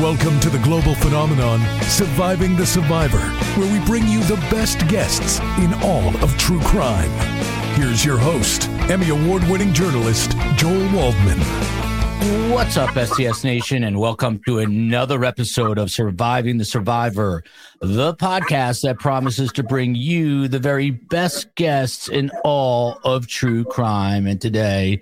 Welcome to the global phenomenon, Surviving the Survivor, where we bring you the best guests in all of true crime. Here's your host, Emmy Award-winning journalist, Joel Waldman. What's up, STS Nation, and welcome to another episode of Surviving the Survivor, the podcast that promises to bring you the very best guests in all of true crime. And today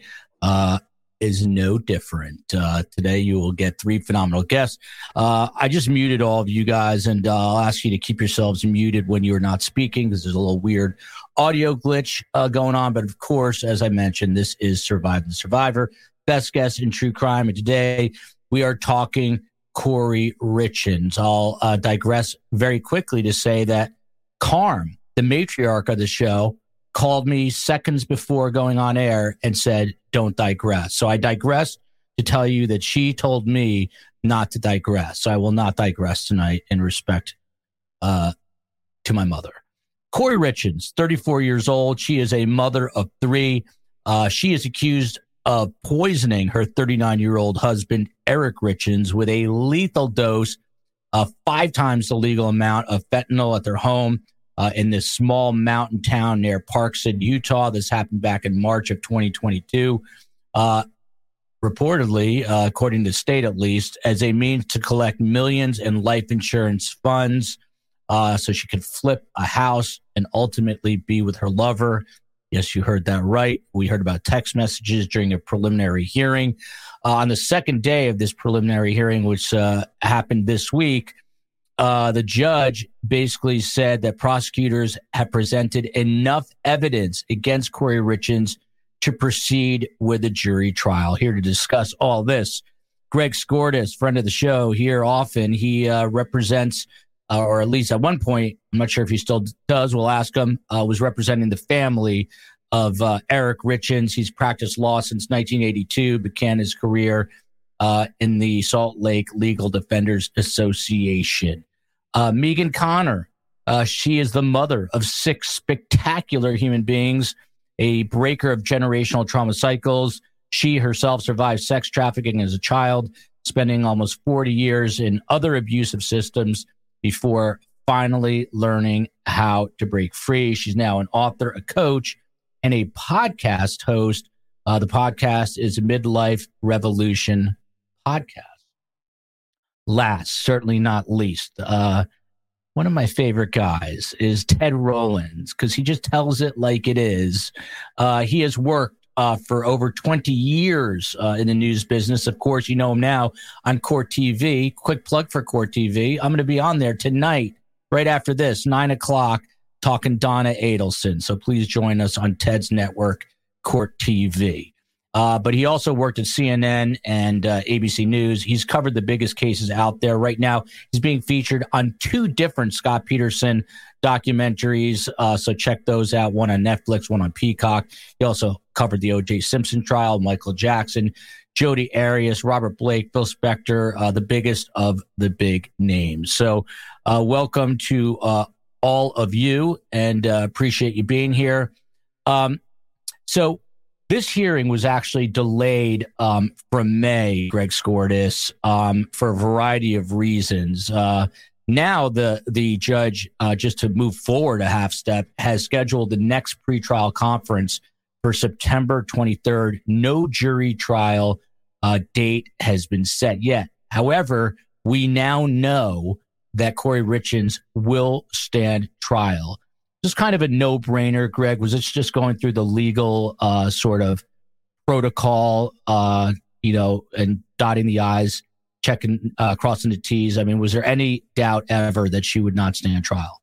is no different. Today you will get three phenomenal guests. I just muted all of you guys, and I'll ask you to keep yourselves muted when you're not speaking because there's a little weird audio glitch going on. But of course, as I mentioned, this is Surviving the Survivor, best guest in true crime. And today we are talking Kouri Richins. I'll digress very quickly to say that Carm, the matriarch of the show, called me seconds before going on air and said, don't digress. So I digress to tell you that she told me not to digress. So I will not digress tonight in respect to my mother. Kouri Richins, 34 years old. She is a mother of three. She is accused of poisoning her 39-year-old husband, Eric Richins, with a lethal dose of 5 times the legal amount of fentanyl at their home in this small mountain town near Park City, Utah. This happened back in March of 2022. Reportedly, according to the state at least, as a means to collect millions in life insurance funds so she could flip a house and ultimately be with her lover. Yes, you heard that right. We heard about text messages during a preliminary hearing. On the second day of this preliminary hearing, which happened this week, the judge basically said that prosecutors have presented enough evidence against Kouri Richins to proceed with a jury trial. Here to discuss all this, Greg Skordas, friend of the show here often. He represents, or at least at one point, I'm not sure if he still does, we'll ask him, was representing the family of Eric Richins. He's practiced law since 1982, began his career in the Salt Lake Legal Defenders Association. Megan Connor, she is the mother of 6 spectacular human beings, a breaker of generational trauma cycles. She herself survived sex trafficking as a child, spending almost 40 years in other abusive systems before finally learning how to break free. She's now an author, a coach, and a podcast host. The podcast is a Midlife Revolution podcast. Last, certainly not least, one of my favorite guys is Ted Rowlands, because he just tells it like it is. He has worked for over 20 years in the news business. Of course, you know him now on Court TV. Quick plug for Court TV. I'm going to be on there tonight, right after this, 9 o'clock, talking Donna Adelson. So please join us on Ted's network, Court TV. But he also worked at CNN and ABC News. He's covered the biggest cases out there. Right now, he's being featured on 2 different Scott Peterson documentaries. So check those out, one on Netflix, one on Peacock. He also covered the O.J. Simpson trial, Michael Jackson, Jodi Arias, Robert Blake, Phil Spector, the biggest of the big names. So welcome to all of you, and appreciate you being here. So this hearing was actually delayed from May, Greg Skordas, for a variety of reasons. Now the judge, just to move forward a half step, has scheduled the next pretrial conference for September 23rd. No jury trial date has been set yet. However, we now know that Kouri Richins will stand trial. Just kind of a no-brainer, Greg. Was it just going through the legal sort of protocol, and dotting the I's, checking, crossing the T's? I mean, was there any doubt ever that she would not stand trial?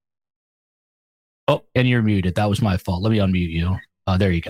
Oh, and you're muted. That was my fault. Let me unmute you. There you go.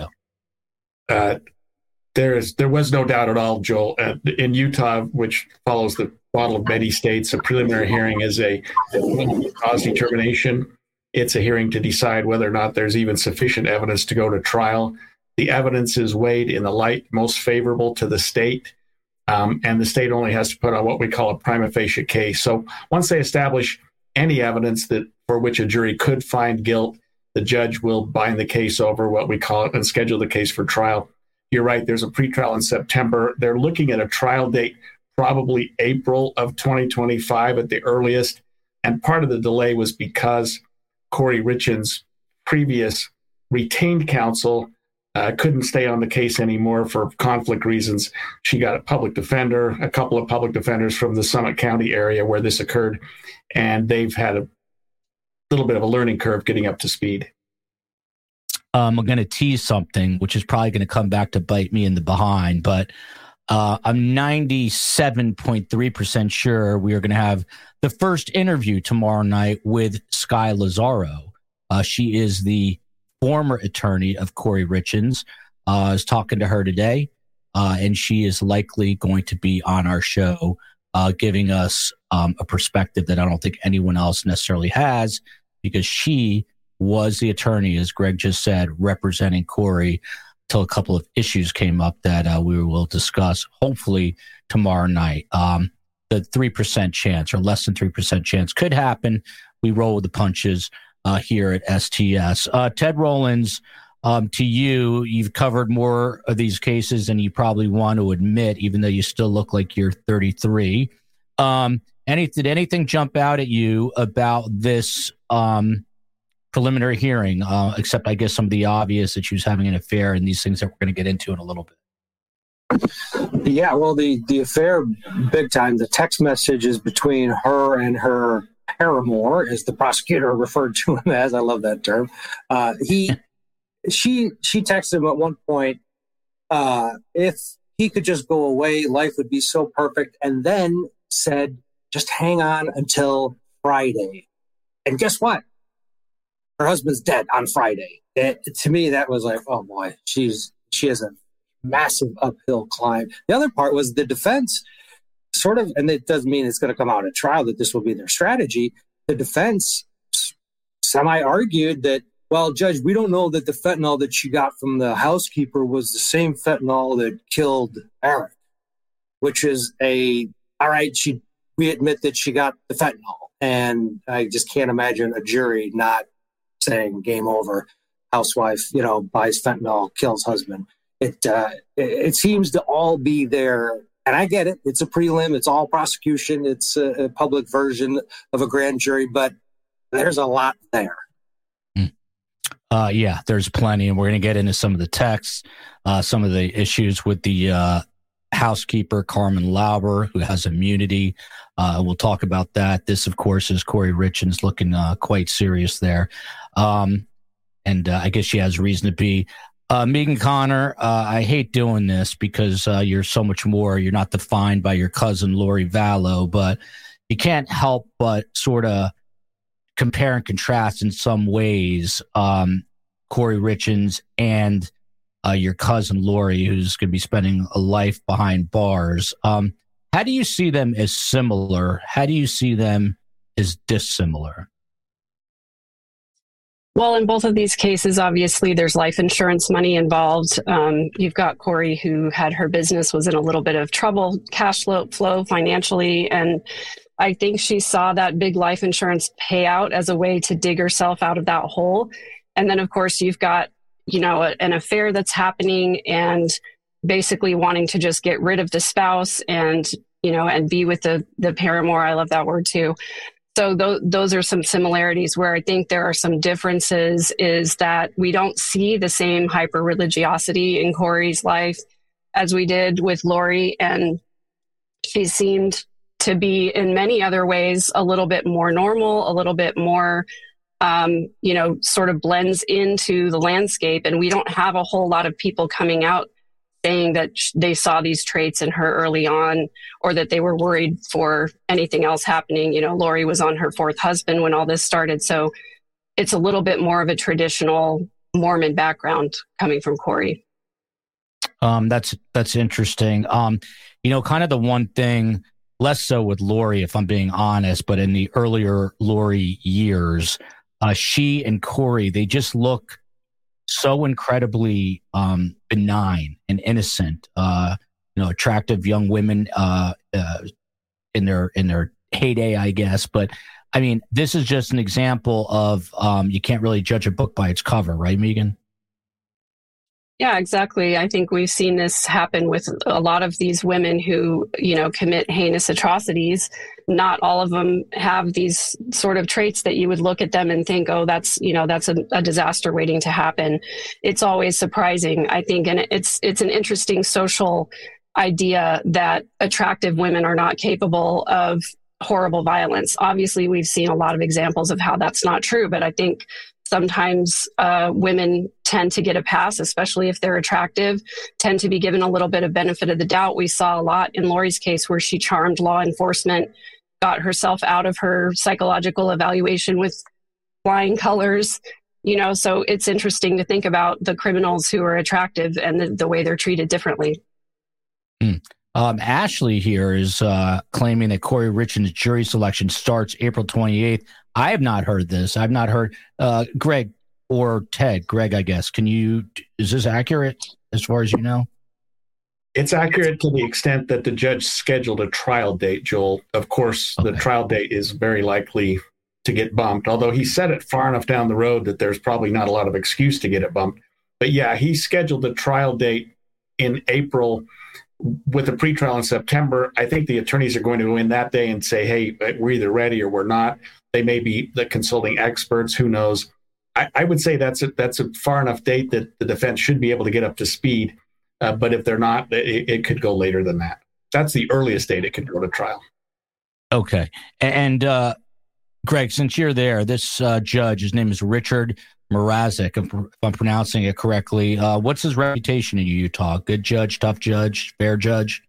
There was no doubt at all, Joel. In Utah, which follows the model of many states, a preliminary hearing is a cause determination. It's a hearing to decide whether or not there's even sufficient evidence to go to trial. The evidence is weighed in the light most favorable to the state, and the state only has to put on what we call a prima facie case. So once they establish any evidence that for which a jury could find guilt, the judge will bind the case over, what we call it, and schedule the case for trial. You're right, there's a pretrial in September. They're looking at a trial date probably April of 2025 at the earliest. And part of the delay was because Corey Richins' previous retained counsel couldn't stay on the case anymore for conflict reasons. She got a public defender, a couple of public defenders from the Summit County area where this occurred, and they've had a little bit of a learning curve getting up to speed. I'm going to tease something, which is probably going to come back to bite me in the behind, but I'm 97.3% sure we are going to have the first interview tomorrow night with Sky Lazaro. She is the former attorney of Corey Richins. I was talking to her today, and she is likely going to be on our show, giving us a perspective that I don't think anyone else necessarily has, because she was the attorney, as Greg just said, representing Corey till a couple of issues came up that we will discuss hopefully tomorrow night. The 3% chance or less than 3% chance could happen. We roll with the punches here at STS. Ted Rollins, to you, you've covered more of these cases than you probably want to admit, even though you still look like you're 33. Did anything jump out at you about this preliminary hearing, except I guess some of the obvious that she was having an affair and these things that we're going to get into in a little bit? Yeah, well, the affair, big time. The text messages between her and her paramour, as the prosecutor referred to him as. I love that term. She texted him at one point, if he could just go away, life would be so perfect. And then said, just hang on until Friday. And guess what? Her husband's dead on Friday. To me, that was like, oh boy, she has a massive uphill climb. The other part was the defense sort of, and it doesn't mean it's going to come out at trial that this will be their strategy. The defense semi-argued that, well, Judge, we don't know that the fentanyl that she got from the housekeeper was the same fentanyl that killed Eric, which is all right, we admit that she got the fentanyl. And I just can't imagine a jury not saying game over, housewife, buys fentanyl, kills husband. It seems to all be there. And I get it. It's a prelim. It's all prosecution. It's a public version of a grand jury, but there's a lot there. Yeah, there's plenty. And we're going to get into some of the texts, some of the issues with the housekeeper, Carmen Lauber, who has immunity. We'll talk about that. This, of course, is Corey Richins looking quite serious there. And I guess she has reason to be. Megan Connor, I hate doing this because you're so much more. You're not defined by your cousin, Lori Vallow, but you can't help but sort of compare and contrast in some ways Corey Richins and your cousin, Lori, who's going to be spending a life behind bars. How do you see them as similar? How do you see them as dissimilar? Well, in both of these cases, obviously, there's life insurance money involved. You've got Corey, who had her business, was in a little bit of trouble, cash flow financially. And I think she saw that big life insurance payout as a way to dig herself out of that hole. And then, of course, you've got, an affair that's happening and basically wanting to just get rid of the spouse and be with the paramour. I love that word too. So those are some similarities. Where I think there are some differences is that we don't see the same hyper-religiosity in Corey's life as we did with Lori. And she seemed to be, in many other ways, a little bit more normal, a little bit more, sort of blends into the landscape. And we don't have a whole lot of people coming out saying that they saw these traits in her early on, or that they were worried for anything else happening. Lori was on her fourth husband when all this started. So it's a little bit more of a traditional Mormon background coming from Corey. That's interesting. Kind of the one thing, less so with Lori, if I'm being honest, but in the earlier Lori years, she and Corey, they just look so incredibly benign and innocent, attractive young women in their heyday, I guess. But I mean, this is just an example of you can't really judge a book by its cover, right, Megan? Yeah, exactly. I think we've seen this happen with a lot of these women who, commit heinous atrocities. Not all of them have these sort of traits that you would look at them and think, oh, that's a disaster waiting to happen. It's always surprising, I think. And it's an interesting social idea that attractive women are not capable of horrible violence. Obviously, we've seen a lot of examples of how that's not true, but I think sometimes women tend to get a pass, especially if they're attractive, tend to be given a little bit of benefit of the doubt. We saw a lot in Lori's case where she charmed law enforcement, got herself out of her psychological evaluation with flying colors. So it's interesting to think about the criminals who are attractive and the way they're treated differently. Ashley here is claiming that Corey Richards' jury selection starts April 28th. I have not heard this. I've not heard Greg or Ted. Greg, I guess. Is this accurate as far as you know? It's accurate to the extent that the judge scheduled a trial date, Joel. Of course, The trial date is very likely to get bumped, although he set it far enough down the road that there's probably not a lot of excuse to get it bumped. But yeah, he scheduled the trial date in April with a pretrial in September. I think the attorneys are going to go in that day and say, hey, we're either ready or we're not. They may be the consulting experts. Who knows? I would say that's a far enough date that the defense should be able to get up to speed. But if they're not, it could go later than that. That's the earliest date it could go to trial. Okay. And Greg, since you're there, this judge, his name is Richard Mrazek, if I'm pronouncing it correctly. What's his reputation in Utah? Good judge, tough judge, fair judge?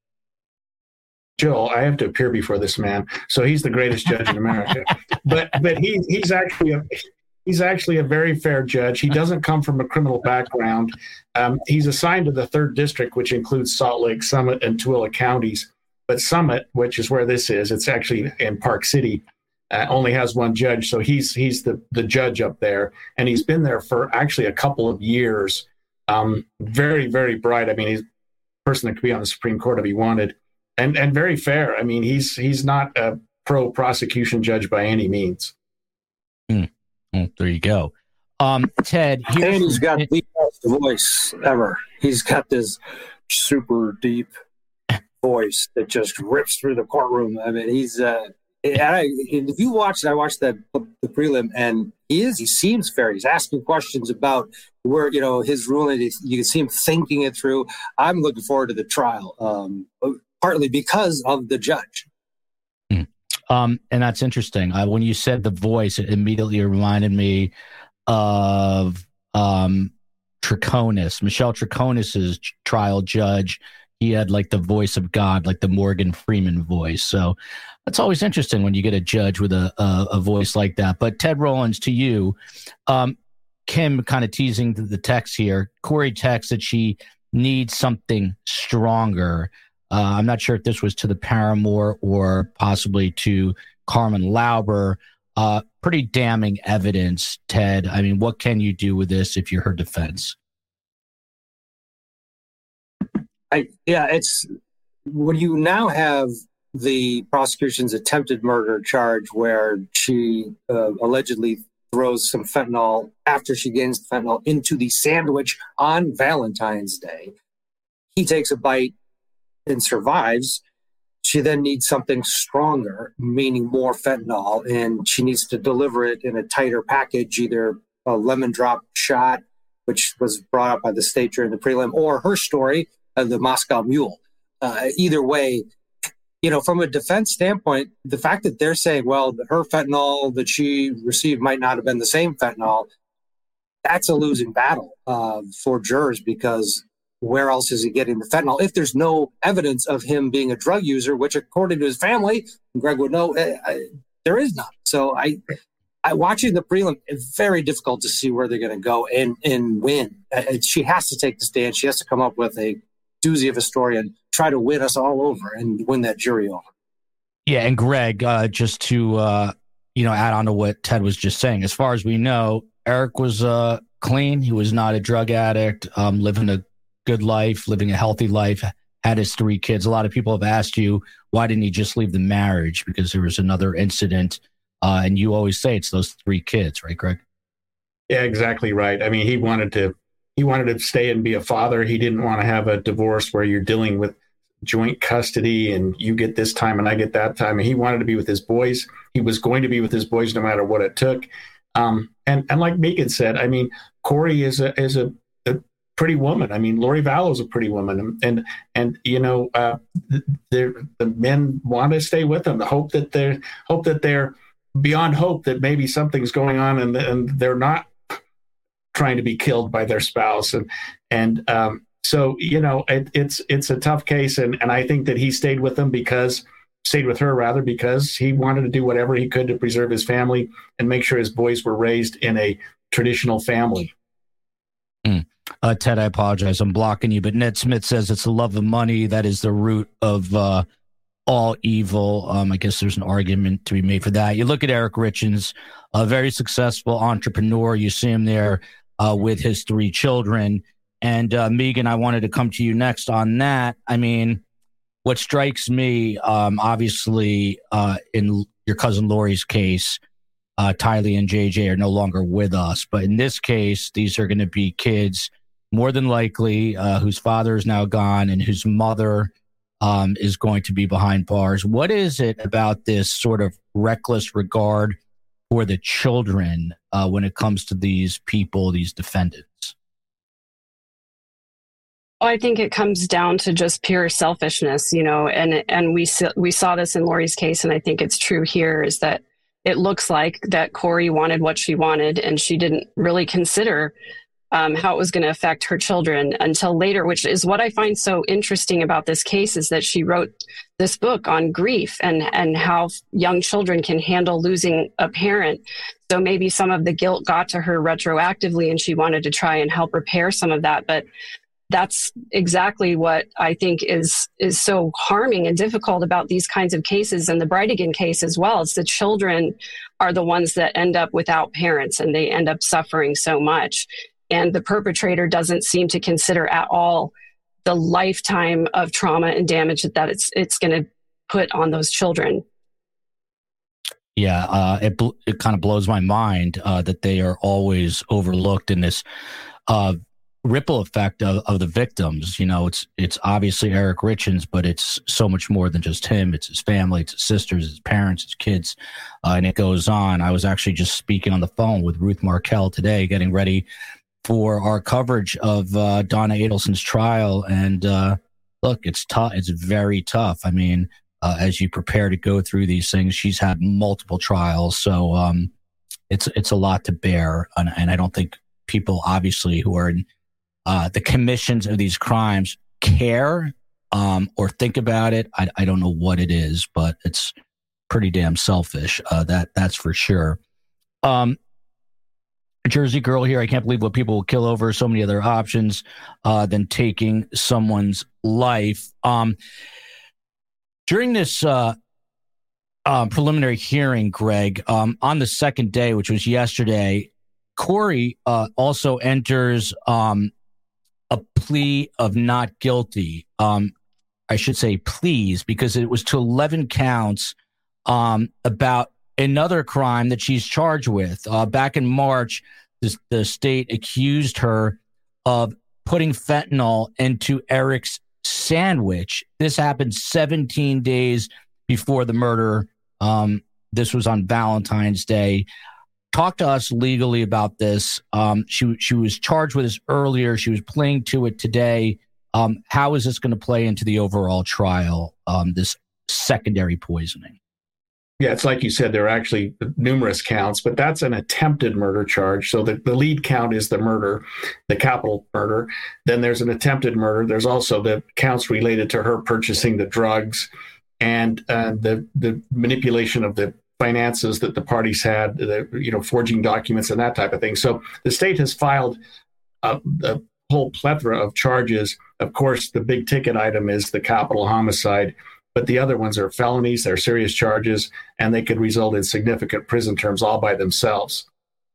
Joel, I have to appear before this man, so he's the greatest judge in America. But he's actually a very fair judge. He doesn't come from a criminal background. He's assigned to the 3rd District, which includes Salt Lake, Summit, and Tooele counties. But Summit, which is where this is, it's actually in Park City, only has one judge. So he's the judge up there, and he's been there for actually a couple of years. Very, very bright. I mean, he's a person that could be on the Supreme Court if he wanted, and very fair. I mean, he's not a pro-prosecution judge by any means. Well, there you go. Ted, and he's got the best voice ever. He's got this super deep voice that just rips through the courtroom. I mean, he's if you watch it, I watched the prelim, and he seems fair. He's asking questions about where, his ruling. You can see him thinking it through. I'm looking forward to the trial, partly because of the judge. And that's interesting. When you said the voice, it immediately reminded me of Troconis, Michelle Troconis's trial judge. He had like the voice of God, like the Morgan Freeman voice. So it's always interesting when you get a judge with a voice like that. But Ted Rollins, to you, Kim kind of teasing the text here. Corey texts that she needs something stronger. I'm not sure if this was to the paramour or possibly to Carmen Lauber. Pretty damning evidence, Ted. I mean, what can you do with this if you're her defense? It's when you now have the prosecution's attempted murder charge where she allegedly throws some fentanyl after she gains the fentanyl into the sandwich on Valentine's Day. He takes a bite and survives. She then needs something stronger, meaning more fentanyl, and she needs to deliver it in a tighter package, either a lemon drop shot, which was brought up by the state during the prelim, or her story, the Moscow Mule. Either way, from a defense standpoint, the fact that they're saying, well, her fentanyl that she received might not have been the same fentanyl, that's a losing battle for jurors, because where else is he getting the fentanyl? If there's no evidence of him being a drug user, which according to his family, Greg would know, there is none. So I watching the prelim, it's very difficult to see where they're going to go and win. She has to take the stand. She has to come up with a doozy of a story and try to win us all over and win that jury over. Yeah, and Greg, just to add on to what Ted was just saying, as far as we know, Eric was clean. He was not a drug addict, living a good life, living a healthy life, had his 3 kids. A lot of people have asked you, why didn't he just leave the marriage? Because there was another incident. And you always say it's those 3 kids, right, Greg? Yeah, exactly right. I mean, he wanted to He wanted to stay and be a father. He didn't want to have a divorce where you're dealing with joint custody and you get this time and I get that time. And he wanted to be with his boys. He was going to be with his boys no matter what it took. And like Megan said, I mean, Corey is a pretty woman. I mean, Lori Vallow's a pretty woman, and you know, the men want to stay with them. The hope that they're beyond hope that maybe something's going on and they're not trying to be killed by their spouse, and so you know, it's a tough case, and I think that he stayed with her because he wanted to do whatever he could to preserve his family and make sure his boys were raised in a traditional family. Ted, I apologize. I'm blocking you, but Ned Smith says it's the love of money that is the root of all evil. I guess there's an argument to be made for that. You look at Eric Richins, a very successful entrepreneur. You see him there with his 3 children. And Megan, I wanted to come to you next on that. I mean, what strikes me, obviously, in your cousin Lori's case, Tylee and JJ are no longer with us. But in this case, these are going to be kids, more than likely, whose father is now gone and whose mother is going to be behind bars. What is it about this sort of reckless regard for the children when it comes to these people, these defendants? I think it comes down to just pure selfishness, you know, and we saw this in Lori's case, and I think it's true here, is that it looks like that Corey wanted what she wanted, and she didn't really consider how it was going to affect her children until later, which is what I find so interesting about this case, is that she wrote this book on grief and how young children can handle losing a parent. So maybe some of the guilt got to her retroactively, and she wanted to try and help repair some of that. But that's exactly what I think is so harming and difficult about these kinds of cases, and the Brightigan case as well. It's the children are the ones that end up without parents, and they end up suffering so much. And the perpetrator doesn't seem to consider at all the lifetime of trauma and damage that it's going to put on those children. Yeah, it kind of blows my mind that they are always overlooked in this ripple effect of the victims. You know, it's obviously Eric Richins, but it's so much more than just him. It's his family, it's his sisters, his parents, his kids, and it goes on. I was actually just speaking on the phone with Ruth Markel today, getting ready for our coverage of Donna Adelson's trial. And look, it's tough. It's very tough. I mean, as you prepare to go through these things, she's had multiple trials, so it's a lot to bear. And I don't think people, obviously, who are in the commissions of these crimes care or think about it. I don't know what it is, but it's pretty damn selfish. That's for sure. Jersey girl here. I can't believe what people will kill over. So many other options than taking someone's life. During this preliminary hearing, Greg, on the second day, which was yesterday, Corey also enters a plea of not guilty. I should say pleas, because it was to 11 counts about another crime that she's charged with. Back in March, the state accused her of putting fentanyl into Eric's sandwich. This happened 17 days before the murder. This was on Valentine's Day. Talk to us legally about this. She was charged with this earlier. She was pleading to it today. How is this going to play into the overall trial, this secondary poisoning? Yeah, it's like you said, there are actually numerous counts, but that's an attempted murder charge. So the lead count is the murder, the capital murder. Then there's an attempted murder. There's also the counts related to her purchasing the drugs and the manipulation of the finances that the parties had, forging documents and that type of thing. So the state has filed a whole plethora of charges. Of course, the big ticket item is the capital homicide, but the other ones are felonies, they're serious charges, and they could result in significant prison terms all by themselves.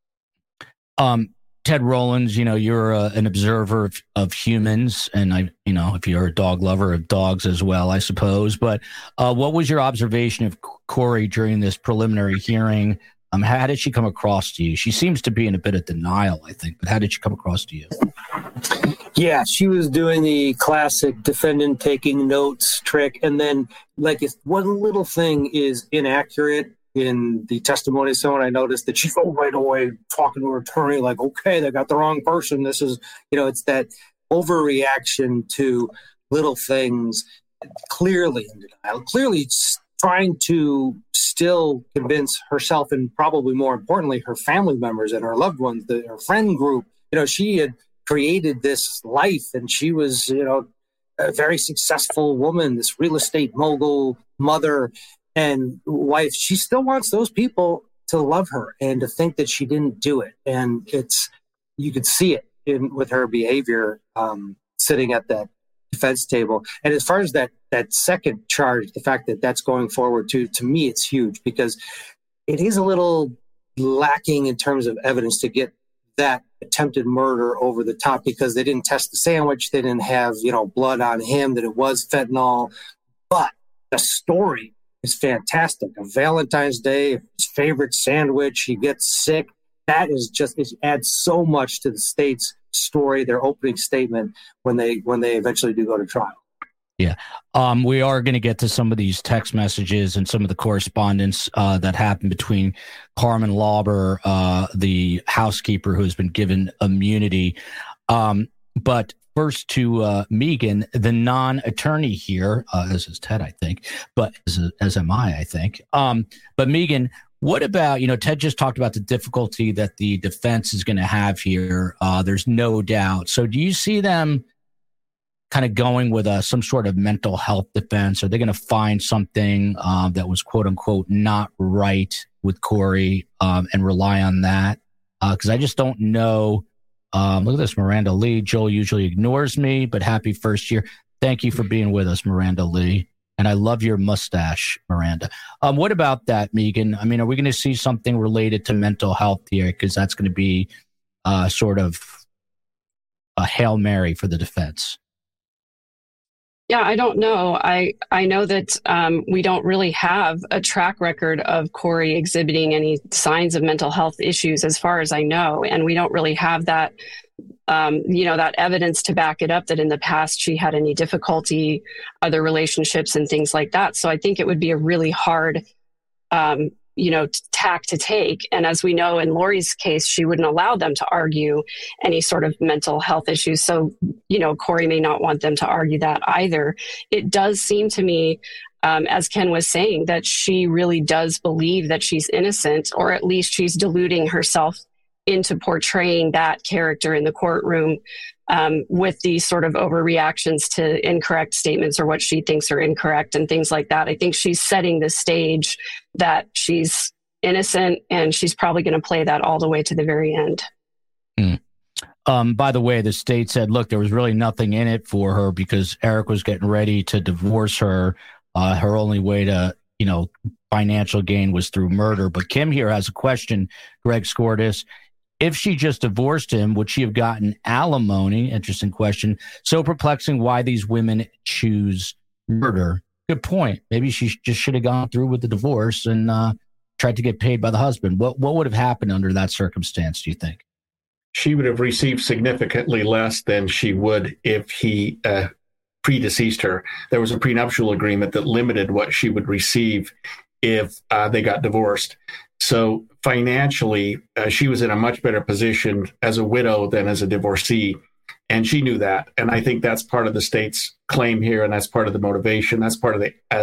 Ted Rollins, you're an observer of humans, and if you're a dog lover of dogs as well, I suppose. But what was your observation of Corey during this preliminary hearing? How did she come across to you? She seems to be in a bit of denial, I think, but how did she come across to you? Yeah, she was doing the classic defendant taking notes trick. And then, like, if one little thing is inaccurate in the testimony of someone, I noticed that she's right away talking to her attorney, like, okay, they got the wrong person. This is, it's that overreaction to little things, clearly in denial, clearly trying to still convince herself and probably more importantly, her family members and her loved ones, her friend group. She had created this life and she was, a very successful woman, this real estate mogul, mother and wife. She still wants those people to love her and to think that she didn't do it. And you could see it with her behavior sitting at that defense table. And as far as that second charge, the fact that that's going forward to me, it's huge because it is a little lacking in terms of evidence to get that attempted murder over the top because they didn't test the sandwich. They didn't have, blood on him, that it was fentanyl. But the story is fantastic. A Valentine's Day, his favorite sandwich, he gets sick. That is it adds so much to the state's story, their opening statement when they eventually do go to trial. Yeah. We are going to get to some of these text messages and some of the correspondence that happened between Carmen Lauber, the housekeeper who has been given immunity. But first to Megan, the non-attorney here, as is Ted, I think, but as am I think. But Megan, what about, Ted just talked about the difficulty that the defense is going to have here. There's no doubt. So do you see them kind of going with some sort of mental health defense? Are they going to find something that was quote unquote not right with Corey and rely on that? Because I just don't know. Look at this, Miranda Lee. Joel usually ignores me, but happy first year. Thank you for being with us, Miranda Lee. And I love your mustache, Miranda. What about that, Megan? I mean, are we going to see something related to mental health here? Because that's going to be sort of a Hail Mary for the defense. Yeah, I don't know. I know that we don't really have a track record of Corey exhibiting any signs of mental health issues as far as I know. And we don't really have that, that evidence to back it up that in the past she had any difficulty, other relationships and things like that. So I think it would be a really hard, tack to take. And as we know in Lori's case, she wouldn't allow them to argue any sort of mental health issues. So, Corey may not want them to argue that either. It does seem to me, as Ken was saying, that she really does believe that she's innocent, or at least she's deluding herself into portraying that character in the courtroom with these sort of overreactions to incorrect statements or what she thinks are incorrect and things like that. I think she's setting the stage that she's innocent, and she's probably going to play that all the way to the very end. By the way, the state said, look, there was really nothing in it for her because Eric was getting ready to divorce her. Her only way to, financial gain was through murder. But Kim here has a question, Greg Scortis. If she just divorced him, would she have gotten alimony? Interesting question. So perplexing why these women choose murder. Good point. Maybe she just should have gone through with the divorce and tried to get paid by the husband. What would have happened under that circumstance, do you think? She would have received significantly less than she would if he predeceased her. There was a prenuptial agreement that limited what she would receive if they got divorced. So financially, she was in a much better position as a widow than as a divorcee. And she knew that. And I think that's part of the state's claim here. And that's part of the motivation. That's part of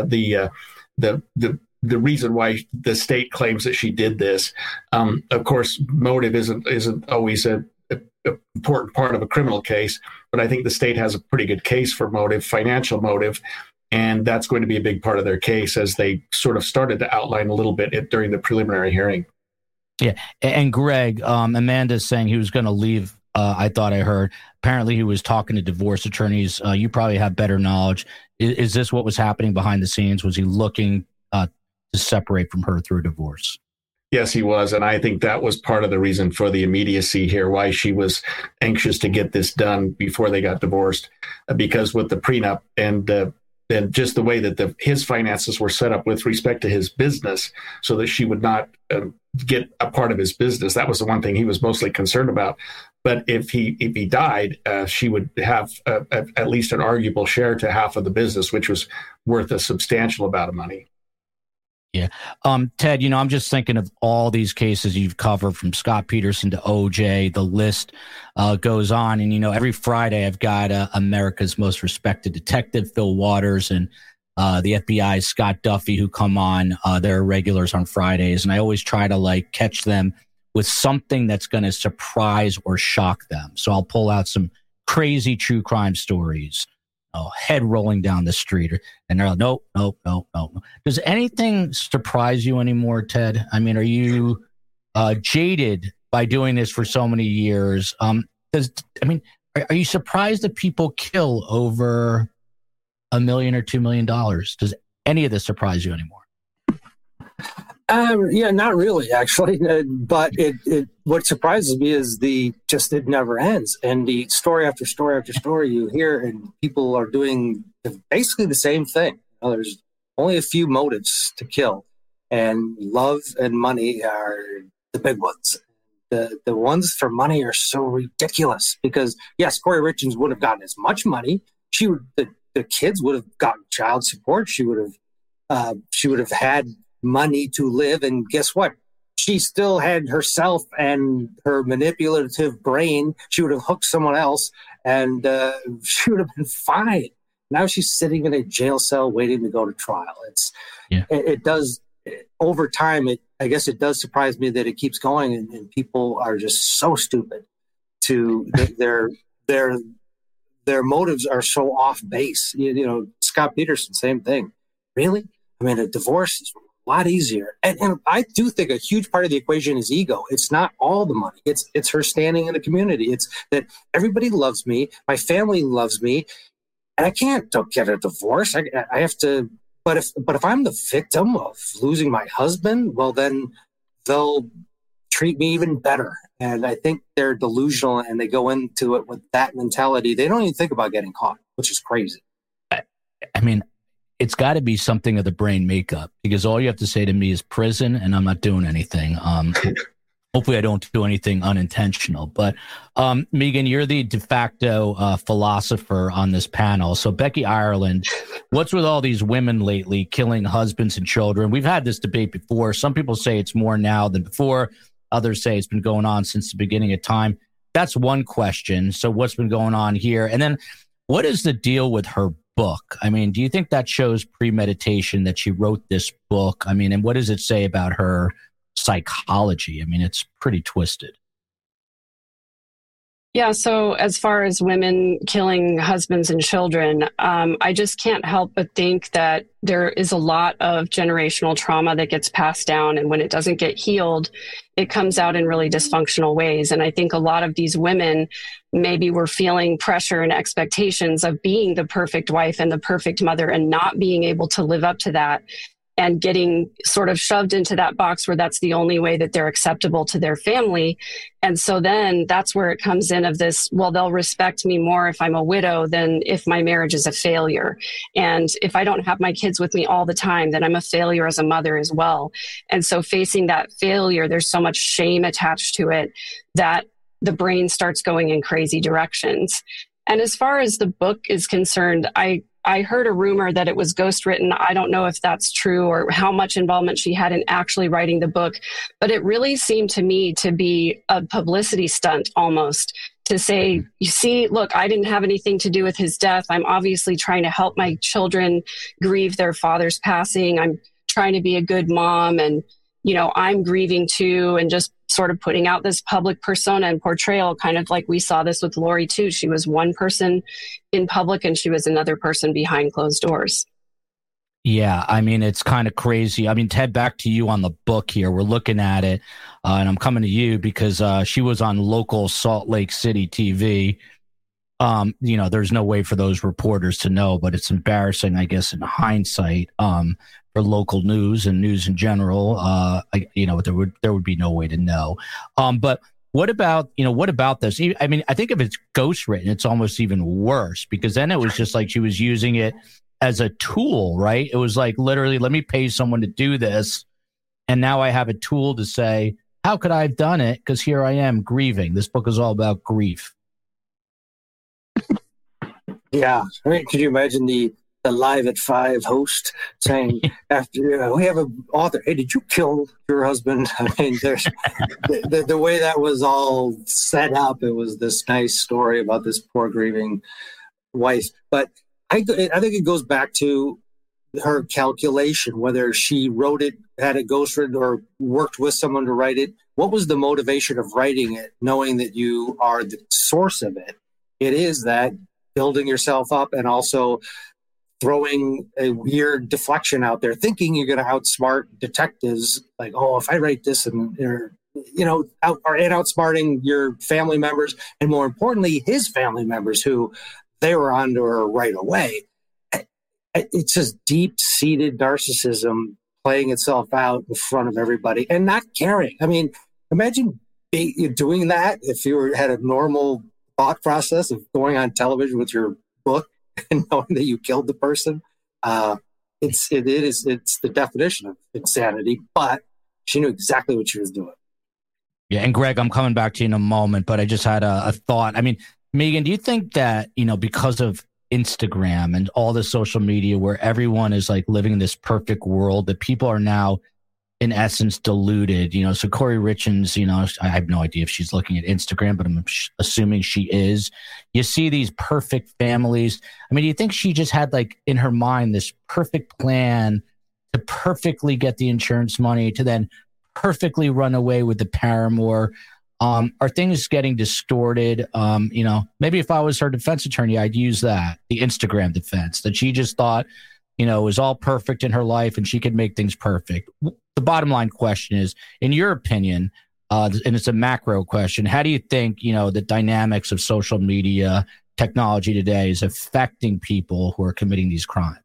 the reason why the state claims that she did this. Of course, motive isn't always an important part of a criminal case, but I think the state has a pretty good case for motive, financial motive. And that's going to be a big part of their case, as they sort of started to outline a little bit during the preliminary hearing. Yeah. And Greg, Amanda's saying he was going to leave. I thought I heard. Apparently he was talking to divorce attorneys. You probably have better knowledge. Is this what was happening behind the scenes? Was he looking to separate from her through a divorce? Yes, he was. And I think that was part of the reason for the immediacy here, why she was anxious to get this done before they got divorced, because with the prenup and just the way that his finances were set up with respect to his business, so that she would not get a part of his business. That was the one thing he was mostly concerned about. But if he died, she would have at least an arguable share to half of the business, which was worth a substantial amount of money. Yeah. Ted, I'm just thinking of all these cases you've covered, from Scott Peterson to OJ. The list goes on. And, every Friday I've got America's most respected detective, Phil Waters, and the FBI's Scott Duffy, who come on. They're regulars on Fridays. And I always try to catch them with something that's going to surprise or shock them. So I'll pull out some crazy true crime stories. Head rolling down the street, and they're like, nope. Does anything surprise you anymore, Ted? I mean, are you jaded by doing this for so many years? Are you surprised that people kill over $1 million or $2 million? Does any of this surprise you anymore? Yeah, not really, actually. But it what surprises me is it never ends. And the story after story after story you hear, and people are doing basically the same thing. There's only a few motives to kill, and love and money are the big ones. The ones for money are so ridiculous because, yes, Corey Richins would have gotten as much money. The kids would have gotten child support. She would have had money to live, and guess what? She still had herself and her manipulative brain. She would have hooked someone else, and she would have been fine. Now she's sitting in a jail cell waiting to go to trial. It does over time. I guess it does surprise me that it keeps going, and people are just so stupid. Their motives are so off base. Scott Peterson, same thing. Really? I mean, a divorce is a lot easier. And I do think a huge part of the equation is ego. It's not all the money. It's her standing in the community. It's that everybody loves me. My family loves me. And I can't get a divorce. I have to. But if I'm the victim of losing my husband, well, then they'll treat me even better. And I think they're delusional, and they go into it with that mentality. They don't even think about getting caught, which is crazy. I mean, it's got to be something of the brain makeup, because all you have to say to me is prison, and I'm not doing anything. Hopefully I don't do anything unintentional. But Megan, you're the de facto philosopher on this panel. So Becky Ireland, what's with all these women lately killing husbands and children? We've had this debate before. Some people say it's more now than before. Others say it's been going on since the beginning of time. That's one question. So what's been going on here? And then what is the deal with her book? I mean, do you think that shows premeditation, that she wrote this book? I mean, and what does it say about her psychology? I mean, it's pretty twisted. Yeah, so as far as women killing husbands and children, I just can't help but think that there is a lot of generational trauma that gets passed down. And when it doesn't get healed, it comes out in really dysfunctional ways. And I think a lot of these women maybe were feeling pressure and expectations of being the perfect wife and the perfect mother, and not being able to live up to that, and getting sort of shoved into that box where that's the only way that they're acceptable to their family. And so then that's where it comes in of this, well, they'll respect me more if I'm a widow than if my marriage is a failure. And if I don't have my kids with me all the time, then I'm a failure as a mother as well. And so facing that failure, there's so much shame attached to it that the brain starts going in crazy directions. And as far as the book is concerned, I heard a rumor that it was ghostwritten. I don't know if that's true or how much involvement she had in actually writing the book, but it really seemed to me to be a publicity stunt almost, to say, you see, look, I didn't have anything to do with his death. I'm obviously trying to help my children grieve their father's passing. I'm trying to be a good mom, and, I'm grieving too, and just sort of putting out this public persona and portrayal, kind of like we saw this with Lori too. She was one person in public and she was another person behind closed doors. Yeah, I mean, it's kind of crazy. I mean, Ted, back to you on the book here. We're looking at it, and I'm coming to you because she was on local Salt Lake City TV. There's no way for those reporters to know, but it's embarrassing, I guess, in hindsight, for local news and news in general. There would be no way to know. But what about this? I mean, I think if it's ghostwritten, it's almost even worse, because then it was just like she was using it as a tool, right? It was like, literally, let me pay someone to do this. And now I have a tool to say, how could I have done it? Because here I am grieving. This book is all about grief. Yeah. I mean, could you imagine the Live at 5 host saying, after we have an author, hey, did you kill your husband? I mean, there's the way that was all set up. It was this nice story about this poor grieving wife. But I think it goes back to her calculation, whether she wrote it, had it ghostwritten, or worked with someone to write it. What was the motivation of writing it, knowing that you are the source of it? It is that building yourself up and also throwing a weird deflection out there, thinking you're going to outsmart detectives. Like, oh, if I write this, and outsmarting your family members, and more importantly, his family members, who they were onto her right away. It's just deep-seated narcissism playing itself out in front of everybody and not caring. I mean, imagine doing that if you had a normal thought process of going on television with your book and knowing that you killed the person. It's the definition of insanity, but she knew exactly what she was doing. Yeah, and Greg, I'm coming back to you in a moment, but I just had a thought. I mean, Megan, do you think that, because of Instagram and all the social media where everyone is like living in this perfect world, that people are now in essence deluded? So Corey Richins, I have no idea if she's looking at Instagram, but I'm assuming she is. You see these perfect families. I mean, do you think she just had like in her mind this perfect plan to perfectly get the insurance money to then perfectly run away with the paramour? Are things getting distorted? Maybe if I was her defense attorney, I'd use the Instagram defense, that she just thought, it was all perfect in her life and she could make things perfect. The bottom line question is, in your opinion, and it's a macro question, how do you think, the dynamics of social media technology today is affecting people who are committing these crimes?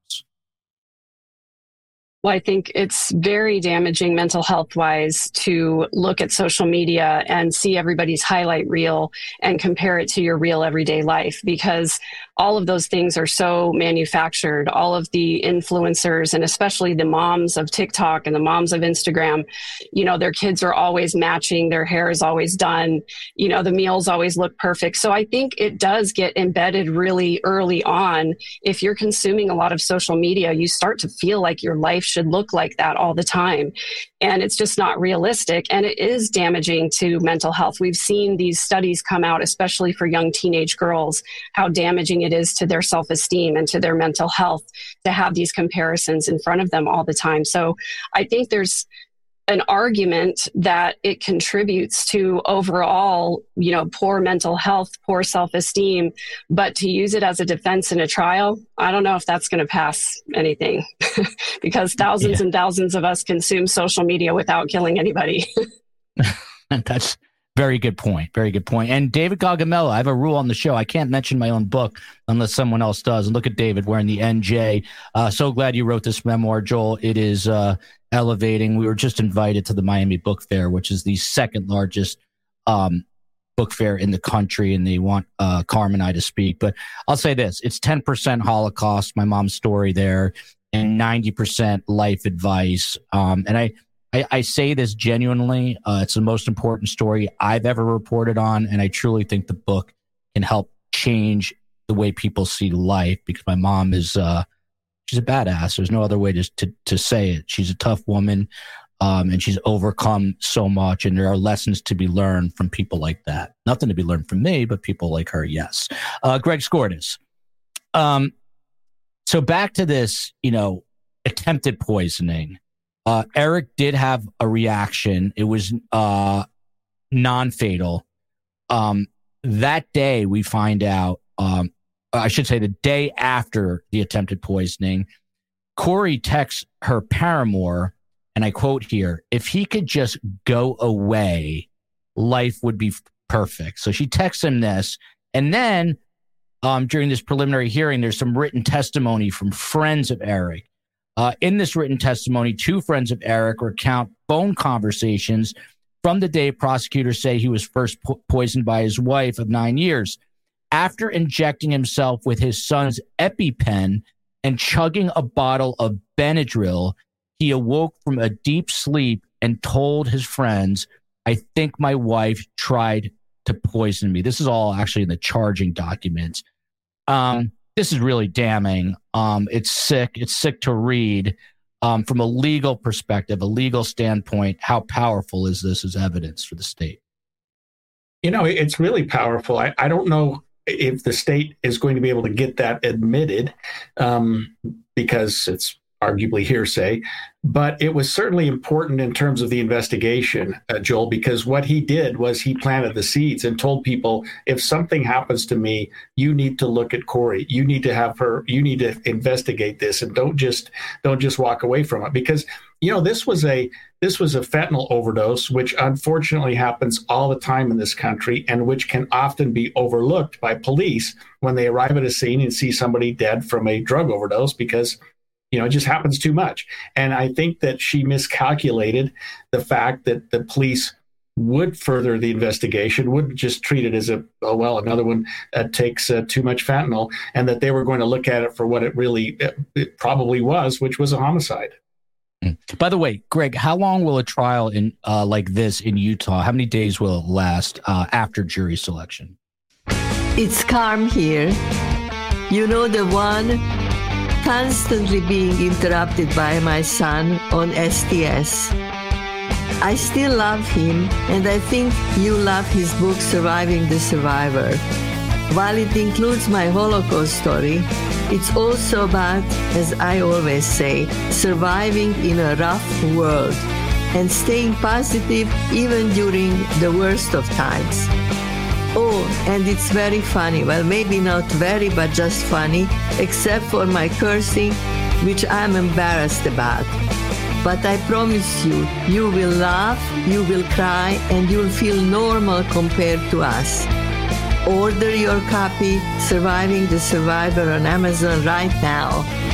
Well, I think it's very damaging mental health wise to look at social media and see everybody's highlight reel and compare it to your real everyday life, because all of those things are so manufactured. All of the influencers, and especially the moms of TikTok and the moms of Instagram, their kids are always matching. Their hair is always done. The meals always look perfect. So I think it does get embedded really early on. If you're consuming a lot of social media, you start to feel like your life should look like that all the time. And it's just not realistic. And it is damaging to mental health. We've seen these studies come out, especially for young teenage girls, how damaging it is to their self-esteem and to their mental health to have these comparisons in front of them all the time. So I think there's an argument that it contributes to overall, poor mental health, poor self-esteem, but to use it as a defense in a trial, I don't know if that's going to pass anything because thousands and thousands of us consume social media without killing anybody. That's very good point. Very good point. And David Gaugamela, I have a rule on the show. I can't mention my own book unless someone else does. And look at David wearing the NJ. So glad you wrote this memoir, Joel. It is elevating. We were just invited to the Miami Book Fair, which is the second largest book fair in the country, and they want Carm and I to speak. But I'll say this, it's 10% Holocaust, my mom's story there, and 90% life advice. And I say this genuinely. It's the most important story I've ever reported on, and I truly think the book can help change the way people see life, because my mom is she's a badass. There's no other way to say it. She's a tough woman, and she's overcome so much, and there are lessons to be learned from people like that. Nothing to be learned from me, but people like her, yes. Greg Skordas. So back to this, attempted poisoning. Eric did have a reaction. It was non-fatal. That day, we find out, I should say the day after the attempted poisoning, Corey texts her paramour, and I quote here, "If he could just go away, life would be perfect." So she texts him this. And then during this preliminary hearing, there's some written testimony from friends of Eric. In this written testimony, two friends of Eric recount phone conversations from the day prosecutors say he was first poisoned by his wife of 9 years. After injecting himself with his son's EpiPen and chugging a bottle of Benadryl, he awoke from a deep sleep and told his friends, I think my wife tried to poison me. This is all actually in the charging documents. This is really damning. It's sick. It's sick to read. From a legal perspective, a legal standpoint, how powerful is this as evidence for the state? It's really powerful. I don't know if the state is going to be able to get that admitted because it's arguably hearsay, but it was certainly important in terms of the investigation, Joel, because what he did was he planted the seeds and told people, if something happens to me, you need to look at Corey. You need to have her, you need to investigate this, and don't just walk away from it. Because, this was a fentanyl overdose, which unfortunately happens all the time in this country and which can often be overlooked by police when they arrive at a scene and see somebody dead from a drug overdose because it just happens too much. And I think that she miscalculated the fact that the police would further the investigation, wouldn't just treat it as another one takes too much fentanyl, and that they were going to look at it for what it probably was, which was a homicide. By the way, Greg, how long will a trial in like this in Utah, how many days will it last after jury selection? It's Carm here. The one constantly being interrupted by my son on STS. I still love him, and I think you love his book, Surviving the Survivor. While it includes my Holocaust story, it's also about, as I always say, surviving in a rough world and staying positive even during the worst of times. Oh, and it's very funny. Well, maybe not very, but just funny, except for my cursing, which I'm embarrassed about. But I promise you, you will laugh, you will cry, and you'll feel normal compared to us. Order your copy, Surviving the Survivor, on Amazon right now.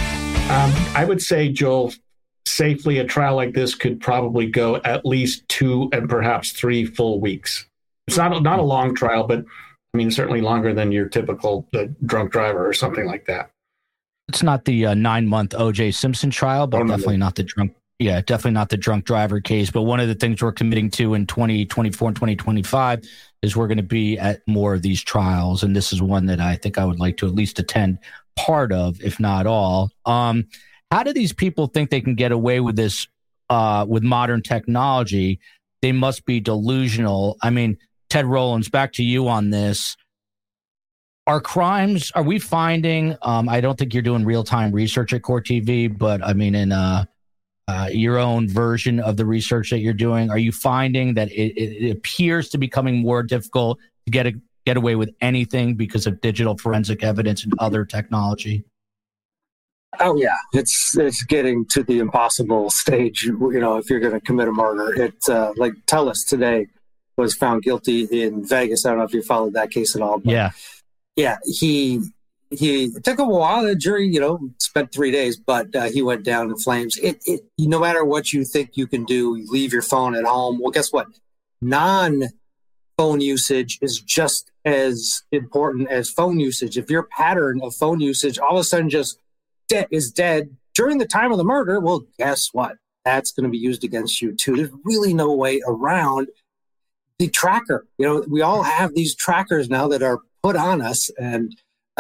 I would say, Joel, safely a trial like this could probably go at least 2 and perhaps 3 full weeks. It's not a long trial, but certainly longer than your typical drunk driver or something like that. It's not the 9-month O.J. Simpson trial, but definitely not the drunk. Yeah, definitely not the drunk driver case. But one of the things we're committing to in 2024 and 2025 is we're going to be at more of these trials, and this is one that I think I would like to at least attend part of, if not all. How do these people think they can get away with this with modern technology? They must be delusional. Ted Rowlands, back to you on this. Are we finding, I don't think you're doing real-time research at Court TV, but in your own version of the research that you're doing, are you finding that it appears to be becoming more difficult to get away with anything because of digital forensic evidence and other technology? Oh yeah, it's getting to the impossible stage. If you're going to commit a murder, it's like Tellis today was found guilty in Vegas. I don't know if you followed that case at all. But yeah, he took a while. The jury, spent 3 days, but he went down in flames. No matter what you think you can do, you leave your phone at home. Well, guess what? Non-phone usage is just as important as phone usage. If your pattern of phone usage all of a sudden just is dead during the time of the murder, well, guess what? That's going to be used against you too. There's really no way around the tracker. We all have these trackers now that are put on us, and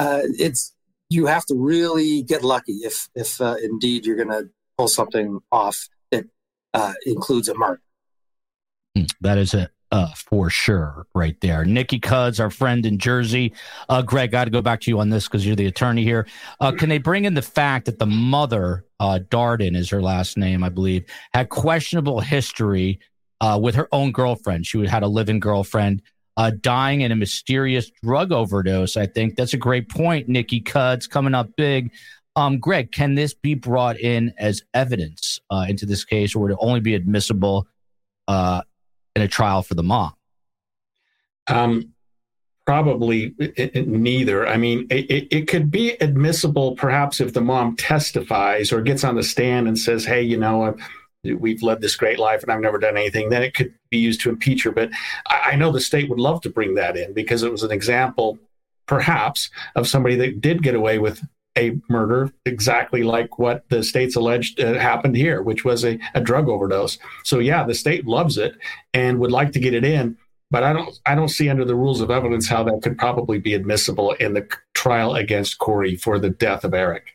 you have to really get lucky if indeed you're going to pull something off that includes a murder. That is it. For sure, right there. Nikki Cudds, our friend in Jersey. Greg, got to go back to you on this because you're the attorney here. Can they bring in the fact that the mother, Darden is her last name, I believe, had questionable history with her own girlfriend? She had a live-in girlfriend dying in a mysterious drug overdose. I think that's a great point. Nikki Cudds coming up big. Greg, can this be brought in as evidence into this case, or would it only be admissible in a trial for the mom? Probably neither. It could be admissible perhaps if the mom testifies or gets on the stand and says, hey, we've led this great life and I've never done anything. Then it could be used to impeach her. But I know the state would love to bring that in because it was an example, perhaps, of somebody that did get away with a murder exactly like what the state's alleged happened here, which was a drug overdose. So yeah, the state loves it and would like to get it in, but I don't see under the rules of evidence how that could probably be admissible in the trial against Corey for the death of Eric.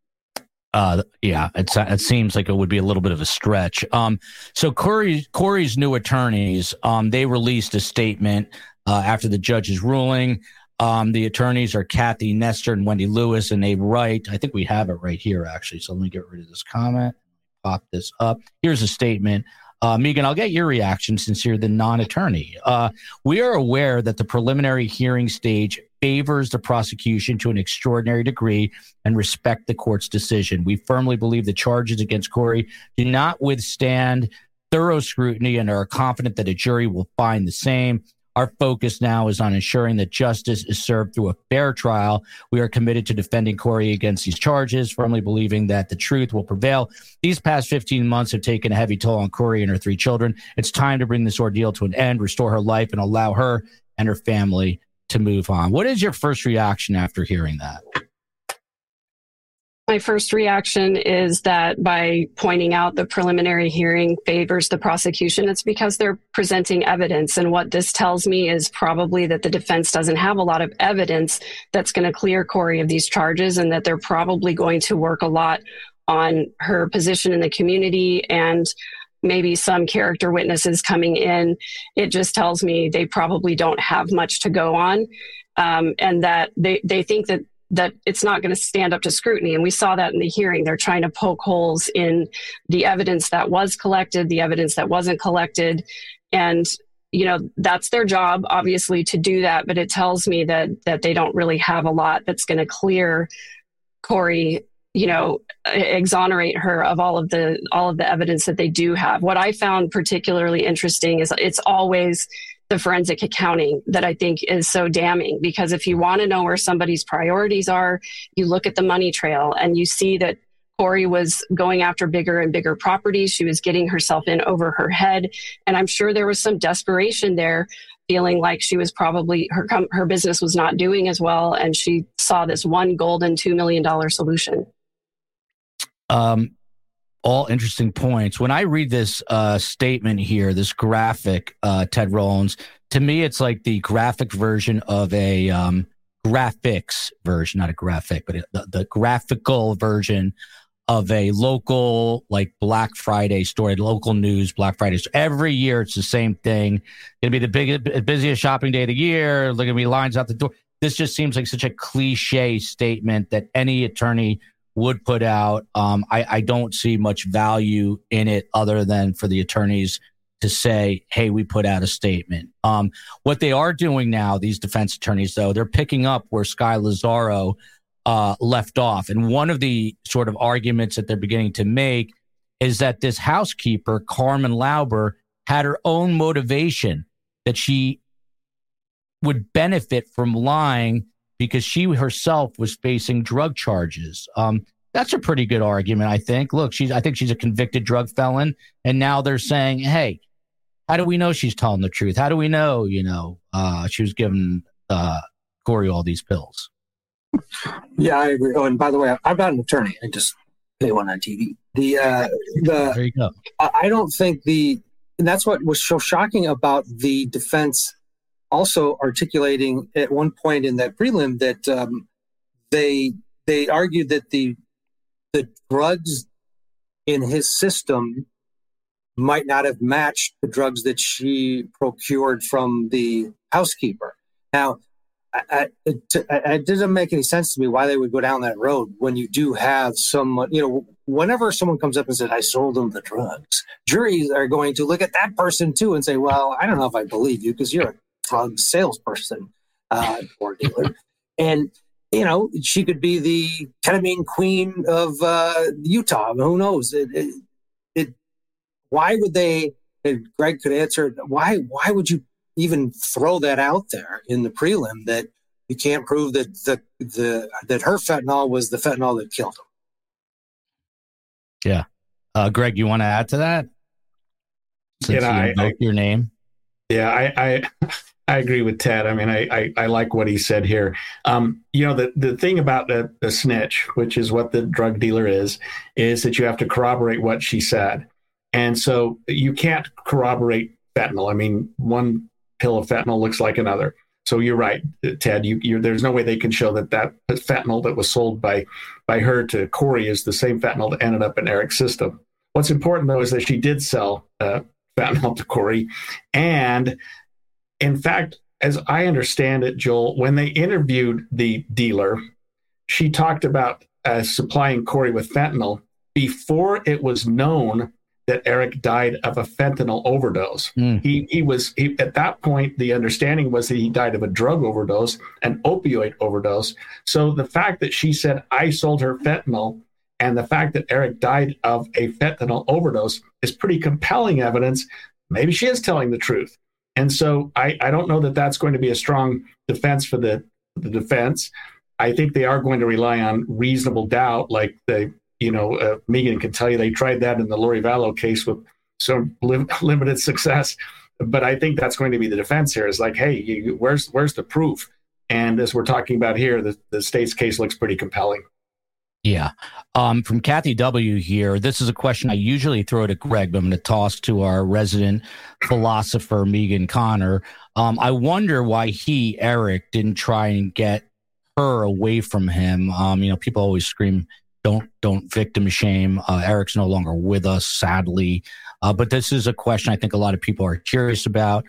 It seems like it would be a little bit of a stretch. So Corey's new attorneys, they released a statement after the judge's ruling. The attorneys are Kathy Nestor and Wendy Lewis, and they write, I think we have it right here, actually. So let me get rid of this comment, pop this up. Here's a statement. Megan, I'll get your reaction since you're the non-attorney. We are aware that the preliminary hearing stage favors the prosecution to an extraordinary degree and respect the court's decision. We firmly believe the charges against Corey do not withstand thorough scrutiny and are confident that a jury will find the same. Our focus now is on ensuring that justice is served through a fair trial. We are committed to defending Corey against these charges, firmly believing that the truth will prevail. These past 15 months have taken a heavy toll on Corey and her 3 children. It's time to bring this ordeal to an end, restore her life, and allow her and her family to move on. What is your first reaction after hearing that? My first reaction is that by pointing out the preliminary hearing favors the prosecution, it's because they're presenting evidence. And what this tells me is probably that the defense doesn't have a lot of evidence that's going to clear Corey of these charges, and that they're probably going to work a lot on her position in the community and maybe some character witnesses coming in. It just tells me they probably don't have much to go on, and that they think that it's not going to stand up to scrutiny. And we saw that in the hearing. They're trying to poke holes in the evidence that was collected, the evidence that wasn't collected. And, that's their job, obviously, to do that. But it tells me that they don't really have a lot that's going to clear Corey, exonerate her of all of the evidence that they do have. What I found particularly interesting is it's always the forensic accounting that I think is so damning, because if you want to know where somebody's priorities are, you look at the money trail and you see that Corey was going after bigger and bigger properties. She was getting herself in over her head. And I'm sure there was some desperation there, feeling like she was probably, her business was not doing as well. And she saw this one golden $2 million solution. All interesting points. When I read this statement here, this graphic, Ted Rollins, to me, it's like the graphic version of a graphics version, not a graphic, but the graphical version of a local, like Black Friday story, local news, Black Friday. So every year it's the same thing. It'll be the busiest shopping day of the year. There's going to be lines out the door. This just seems like such a cliche statement that any attorney would put out. I don't see much value in it other than for the attorneys to say, hey, we put out a statement. What they are doing now, these defense attorneys, though, they're picking up where Sky Lazaro left off. And one of the sort of arguments that they're beginning to make is that this housekeeper, Carmen Lauber, had her own motivation, that she would benefit from lying because she herself was facing drug charges. That's a pretty good argument, I think. Look, I think she's a convicted drug felon, and now they're saying, hey, how do we know she's telling the truth? How do we know, she was giving Corey all these pills? Yeah, I agree. Oh, and by the way, I'm not an attorney. I just play one on TV. There you go. I don't think and that's what was so shocking about the defense also articulating at one point in that prelim that they argued that the drugs in his system might not have matched the drugs that she procured from the housekeeper. Now, it didn't make any sense to me why they would go down that road when you do have someone, whenever someone comes up and says, I sold them the drugs, juries are going to look at that person too and say, well, I don't know if I believe you because you're a drug salesperson or dealer. And, she could be the ketamine queen of Utah. Who knows? Why would they, and Greg could answer, why would you even throw that out there in the prelim that you can't prove that that her fentanyl was the fentanyl that killed him? Yeah. Greg, you want to add to that? Since you invoked your name? Yeah, I agree with Ted. I mean, I like what he said here. The thing about the snitch, which is what the drug dealer is that you have to corroborate what she said. And so you can't corroborate fentanyl. I mean, one pill of fentanyl looks like another. So you're right, Ted. There's no way they can show that fentanyl that was sold by her to Corey is the same fentanyl that ended up in Eric's system. What's important, though, is that she did sell fentanyl to Corey. And in fact, as I understand it, Joel, when they interviewed the dealer, she talked about supplying Corey with fentanyl before it was known that Eric died of a fentanyl overdose. He was at that point, the understanding was that he died of a drug overdose, an opioid overdose. So the fact that she said, I sold her fentanyl, and the fact that Eric died of a fentanyl overdose is pretty compelling evidence. Maybe she is telling the truth. And so I don't know that that's going to be a strong defense for the defense. I think they are going to rely on reasonable doubt, like Megan can tell you they tried that in the Lori Vallow case with some limited success. But I think that's going to be the defense here. Is like, hey, where's the proof? And as we're talking about here, the state's case looks pretty compelling. Yeah. From Kathy W. here, this is a question I usually throw to Greg, but I'm going to toss to our resident philosopher, Megan Connor. I wonder why Eric, didn't try and get her away from him. People always scream, don't victim shame. Eric's no longer with us, sadly. But this is a question I think a lot of people are curious about.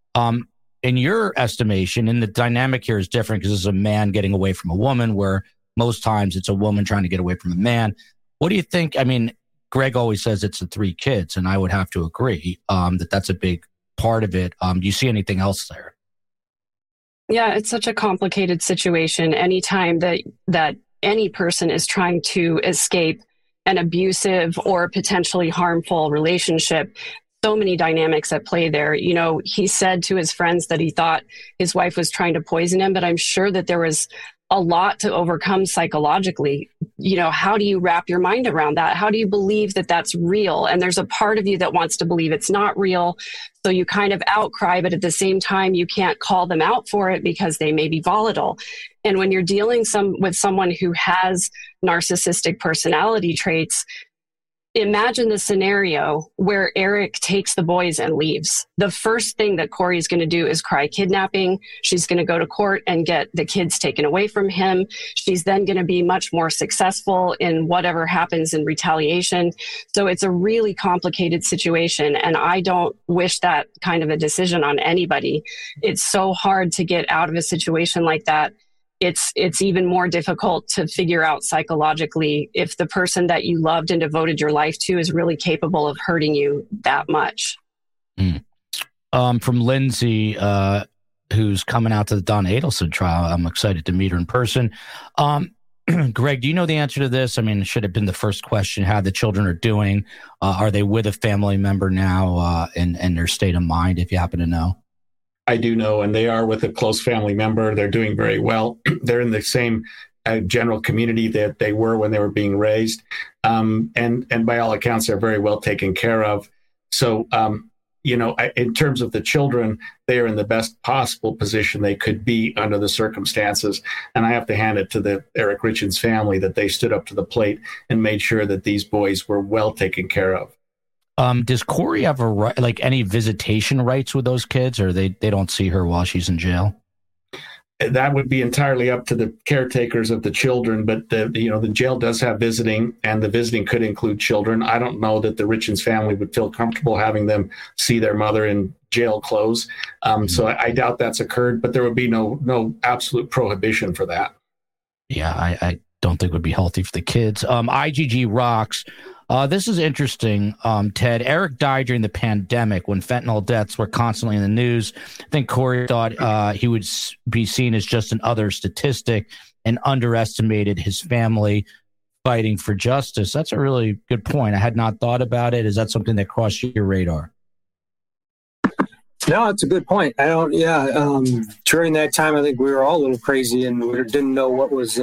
In your estimation, and the dynamic here is different because this is a man getting away from a woman, where most times it's a woman trying to get away from a man. What do you think? I mean, Greg always says it's the 3 kids, and I would have to agree that's a big part of it. Do you see anything else there? Yeah, it's such a complicated situation. Anytime that any person is trying to escape an abusive or potentially harmful relationship, so many dynamics at play there. He said to his friends that he thought his wife was trying to poison him, but I'm sure that there was a lot to overcome psychologically. How do you wrap your mind around that? How do you believe that that's real? And there's a part of you that wants to believe it's not real. So you kind of outcry, but at the same time, you can't call them out for it because they may be volatile. And when you're dealing with someone who has narcissistic personality traits, imagine the scenario where Eric takes the boys and leaves. The first thing that Corey's going to do is cry kidnapping. She's going to go to court and get the kids taken away from him. She's then going to be much more successful in whatever happens in retaliation. So it's a really complicated situation. And I don't wish that kind of a decision on anybody. It's so hard to get out of a situation like that. It's even more difficult to figure out psychologically if the person that you loved and devoted your life to is really capable of hurting you that much. From Lindsay, who's coming out to the Don Adelson trial. I'm excited to meet her in person. Greg, do you know the answer to this? I mean, it should have been the first question, how the children are doing. Are they with a family member now and their state of mind, if you happen to know? I do know, and they are with a close family member. They're doing very well. They're in the same general community that they were when they were being raised. And by all accounts, they're very well taken care of. So, in terms of the children, they are in the best possible position they could be under the circumstances. And I have to hand it to the Eric Richins family that they stood up to the plate and made sure that these boys were well taken care of. Does Corey have any visitation rights with those kids, or they don't see her while she's in jail? That would be entirely up to the caretakers of the children, but the jail does have visiting, and the visiting could include children. I don't know that the Richins family would feel comfortable having them see their mother in jail clothes. So I doubt that's occurred, but there would be no absolute prohibition for that. Yeah, I don't think it would be healthy for the kids. IGG Rocks. This is interesting, Ted. Eric died during the pandemic when fentanyl deaths were constantly in the news. I think Corey thought he would be seen as just another statistic and underestimated his family fighting for justice. That's a really good point. I had not thought about it. Is that something that crossed your radar? No, it's a good point. During that time, I think we were all a little crazy and we didn't know what was,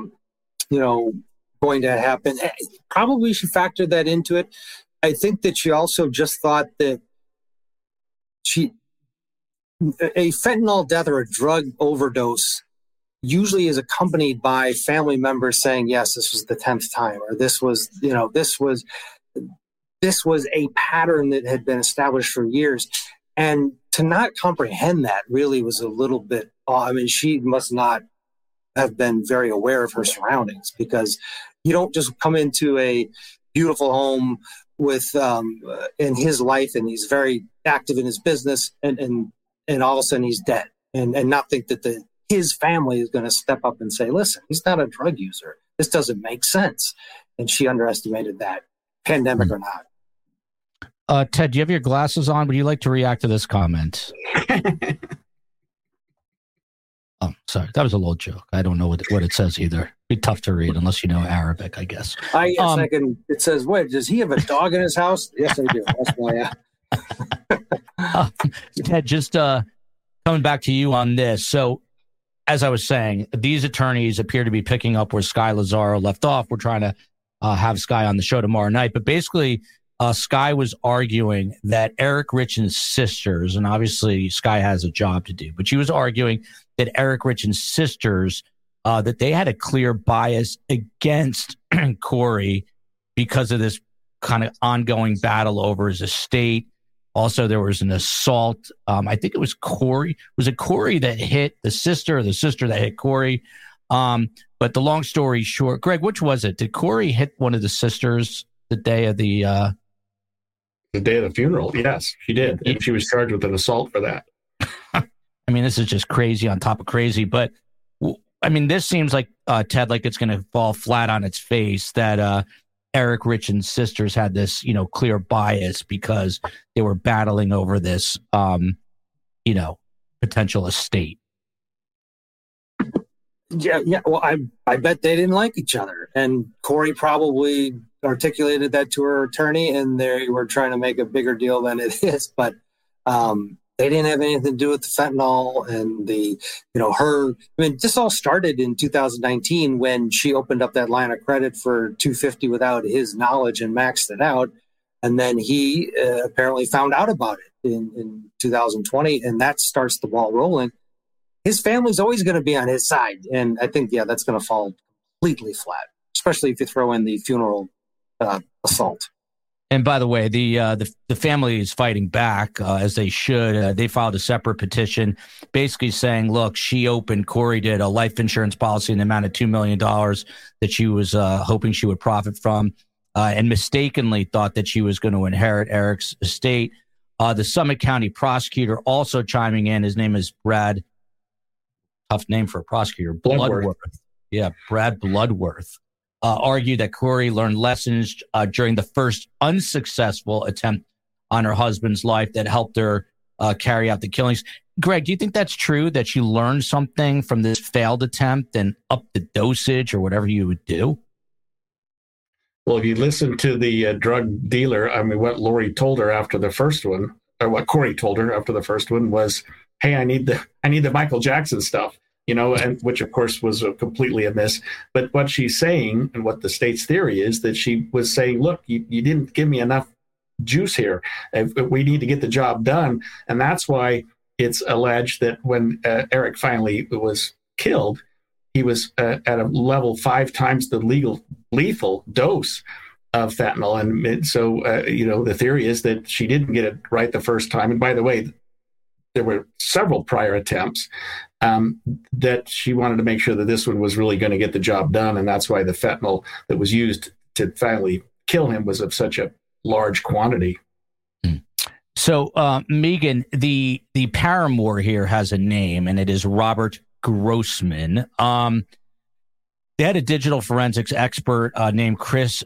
going to happen. Probably she factored that into it. I think that she also just thought that a fentanyl death or a drug overdose usually is accompanied by family members saying, yes, this was the 10th time, or this was a pattern that had been established for years. And to not comprehend that really was a little bit, I mean, she must not have been very aware of her surroundings, because you don't just come into a beautiful home with in his life, and he's very active in his business, and all of a sudden he's dead, and not think that his family is going to step up and say, listen, he's not a drug user. This doesn't make sense. And she underestimated that, pandemic or not. Ted, do you have your glasses on? Would you like to react to this comment? Oh, sorry. That was a little joke. I don't know what it says either. It'd be tough to read unless you know Arabic, I guess. I can. It says, wait, does he have a dog in his house? Yes, I do. That's why. Ted, just coming back to you on this. So, as I was saying, these attorneys appear to be picking up where Sky Lazaro left off. We're trying to have Sky on the show tomorrow night. But basically, Sky was arguing that Eric Richen's sisters, and obviously Sky has a job to do, but she was arguing that Eric Richen's sisters, that they had a clear bias against Corey because of this kind of ongoing battle over his estate. Also, there was an assault. I think it was Corey. Was it Corey that hit the sister, or the sister that hit Corey? But the long story short, Greg, which was it? Did Corey hit one of the sisters the day of the day of the funeral? Yes, she did. And she was charged with an assault for that. I mean, this is just crazy on top of crazy. But I mean, this seems like, Ted, like it's going to fall flat on its face that Eric Richen's sisters had this, clear bias because they were battling over this, potential estate. Yeah. Well, I bet they didn't like each other, and Corey probably articulated that to her attorney, and they were trying to make a bigger deal than it is. But they didn't have anything to do with the fentanyl and her. I mean, this all started in 2019 when she opened up that line of credit for $250 without his knowledge and maxed it out. And then he apparently found out about it in 2020, and that starts the ball rolling. His family's always going to be on his side. And I think, that's going to fall completely flat, especially if you throw in the funeral assault. And by the way, the family is fighting back, as they should. They filed a separate petition basically saying, look, Corey did a life insurance policy in the amount of $2 million that she was hoping she would profit from, and mistakenly thought that she was going to inherit Eric's estate. The Summit County prosecutor also chiming in. His name is Brad. Tough name for a prosecutor. Bloodworth. Yeah, Brad Bloodworth. Argued that Corey learned lessons during the first unsuccessful attempt on her husband's life that helped her carry out the killings. Greg, do you think that's true, that she learned something from this failed attempt and upped the dosage or whatever you would do? Well, if you listen to the drug dealer, I mean, what Lori told her after the first one, or what Corey told her after the first one was, hey, I need the Michael Jackson stuff. And which of course was completely a miss. But what she's saying, and what the state's theory is, that she was saying, look, you didn't give me enough juice here. We need to get the job done. And that's why it's alleged that when Eric finally was killed, he was at a level 5 times the lethal dose of fentanyl. And so, the theory is that she didn't get it right the first time. And by the way, there were several prior attempts. That she wanted to make sure that this one was really going to get the job done. And that's why the fentanyl that was used to finally kill him was of such a large quantity. So, Megan, the paramour here has a name, and it is Robert Grossman. They had a digital forensics expert named Chris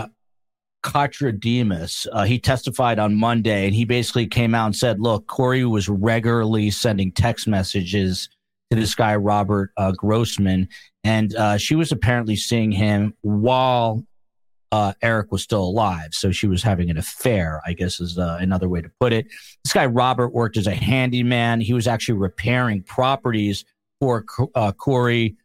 Kotrodemus. He testified on Monday, and he basically came out and said, look, Corey was regularly sending text messages to this guy, Robert Grossman, and she was apparently seeing him while Eric was still alive. So she was having an affair, I guess is another way to put it. This guy, Robert, worked as a handyman. He was actually repairing properties for Corey.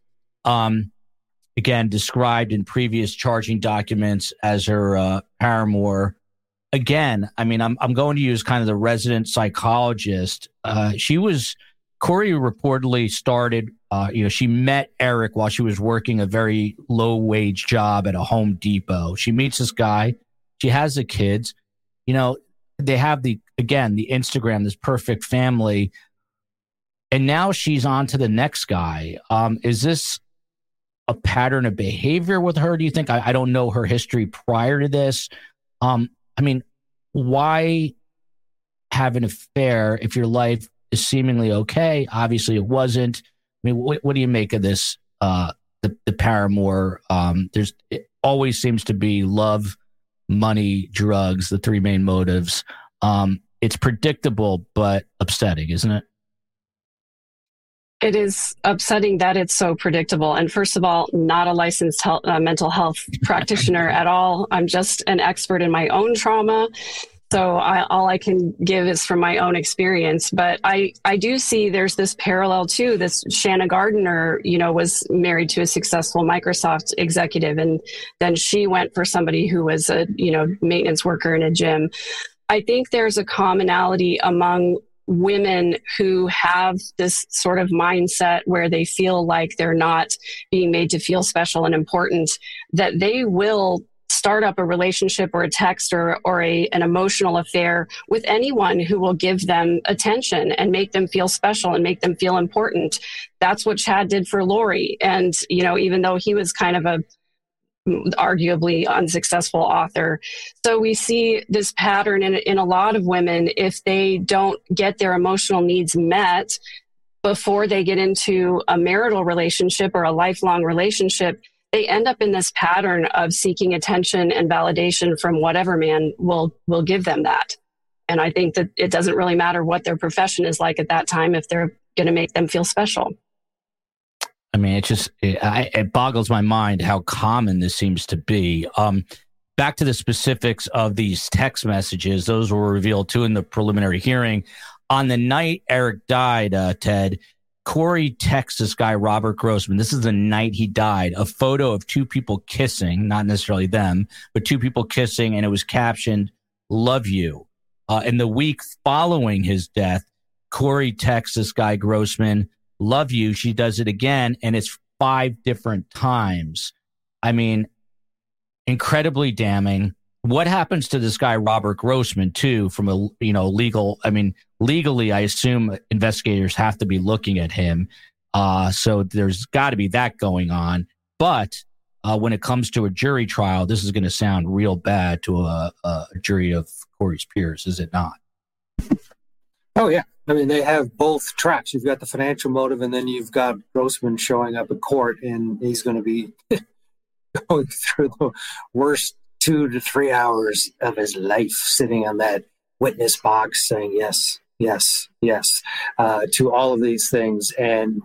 Again, described in previous charging documents as her paramour. again, I mean, I'm going to use kind of the resident psychologist. Corey reportedly started, she met Eric while she was working a very low wage job at a Home Depot. She meets this guy. She has the kids. They have the Instagram, this perfect family. And now she's on to the next guy. Is this a pattern of behavior with her, do you think? I don't know her history prior to this. I mean, why have an affair if your life is seemingly okay? Obviously, it wasn't. I mean, what do you make of this? The paramour. It always seems to be love, money, drugs, the three main motives. It's predictable, but upsetting, isn't it? It is upsetting that it's so predictable. And first of all, not a licensed mental health practitioner at all. I'm just an expert in my own trauma. So all I can give is from my own experience. But I do see there's this parallel too. This Shanna Gardner, was married to a successful Microsoft executive. And then she went for somebody who was a, maintenance worker in a gym. I think there's a commonality among women who have this sort of mindset where they feel like they're not being made to feel special and important, that they will start up a relationship or a text or an emotional affair with anyone who will give them attention and make them feel special and make them feel important. That's what Chad did for Lori. And, even though he was kind of a arguably unsuccessful author. So we see this pattern in a lot of women. If they don't get their emotional needs met before they get into a marital relationship or a lifelong relationship, they end up in this pattern of seeking attention and validation from whatever man will give them that. And I think that it doesn't really matter what their profession is like at that time if they're going to make them feel special. I mean, it boggles my mind how common this seems to be. Back to the specifics of these text messages, those were revealed too in the preliminary hearing. On the night Eric died, Ted, Corey texts this guy, Robert Grossman. This is the night he died, a photo of two people kissing, not necessarily them, but two people kissing, and it was captioned, "Love you." In the week following his death, Corey texts this guy, Grossman, "Love you." She does it again, and it's 5 different times. I mean, incredibly damning. What happens to this guy, Robert Grossman, too, from a legally, I assume investigators have to be looking at him. So there's got to be that going on. But when it comes to a jury trial, this is going to sound real bad to a jury of Corey's peers, is it not? Oh, yeah. I mean, they have both tracks. You've got the financial motive, and then you've got Grossman showing up at court, and he's going to be going through the worst 2 to 3 hours of his life, sitting on that witness box saying yes, yes, yes, to all of these things. And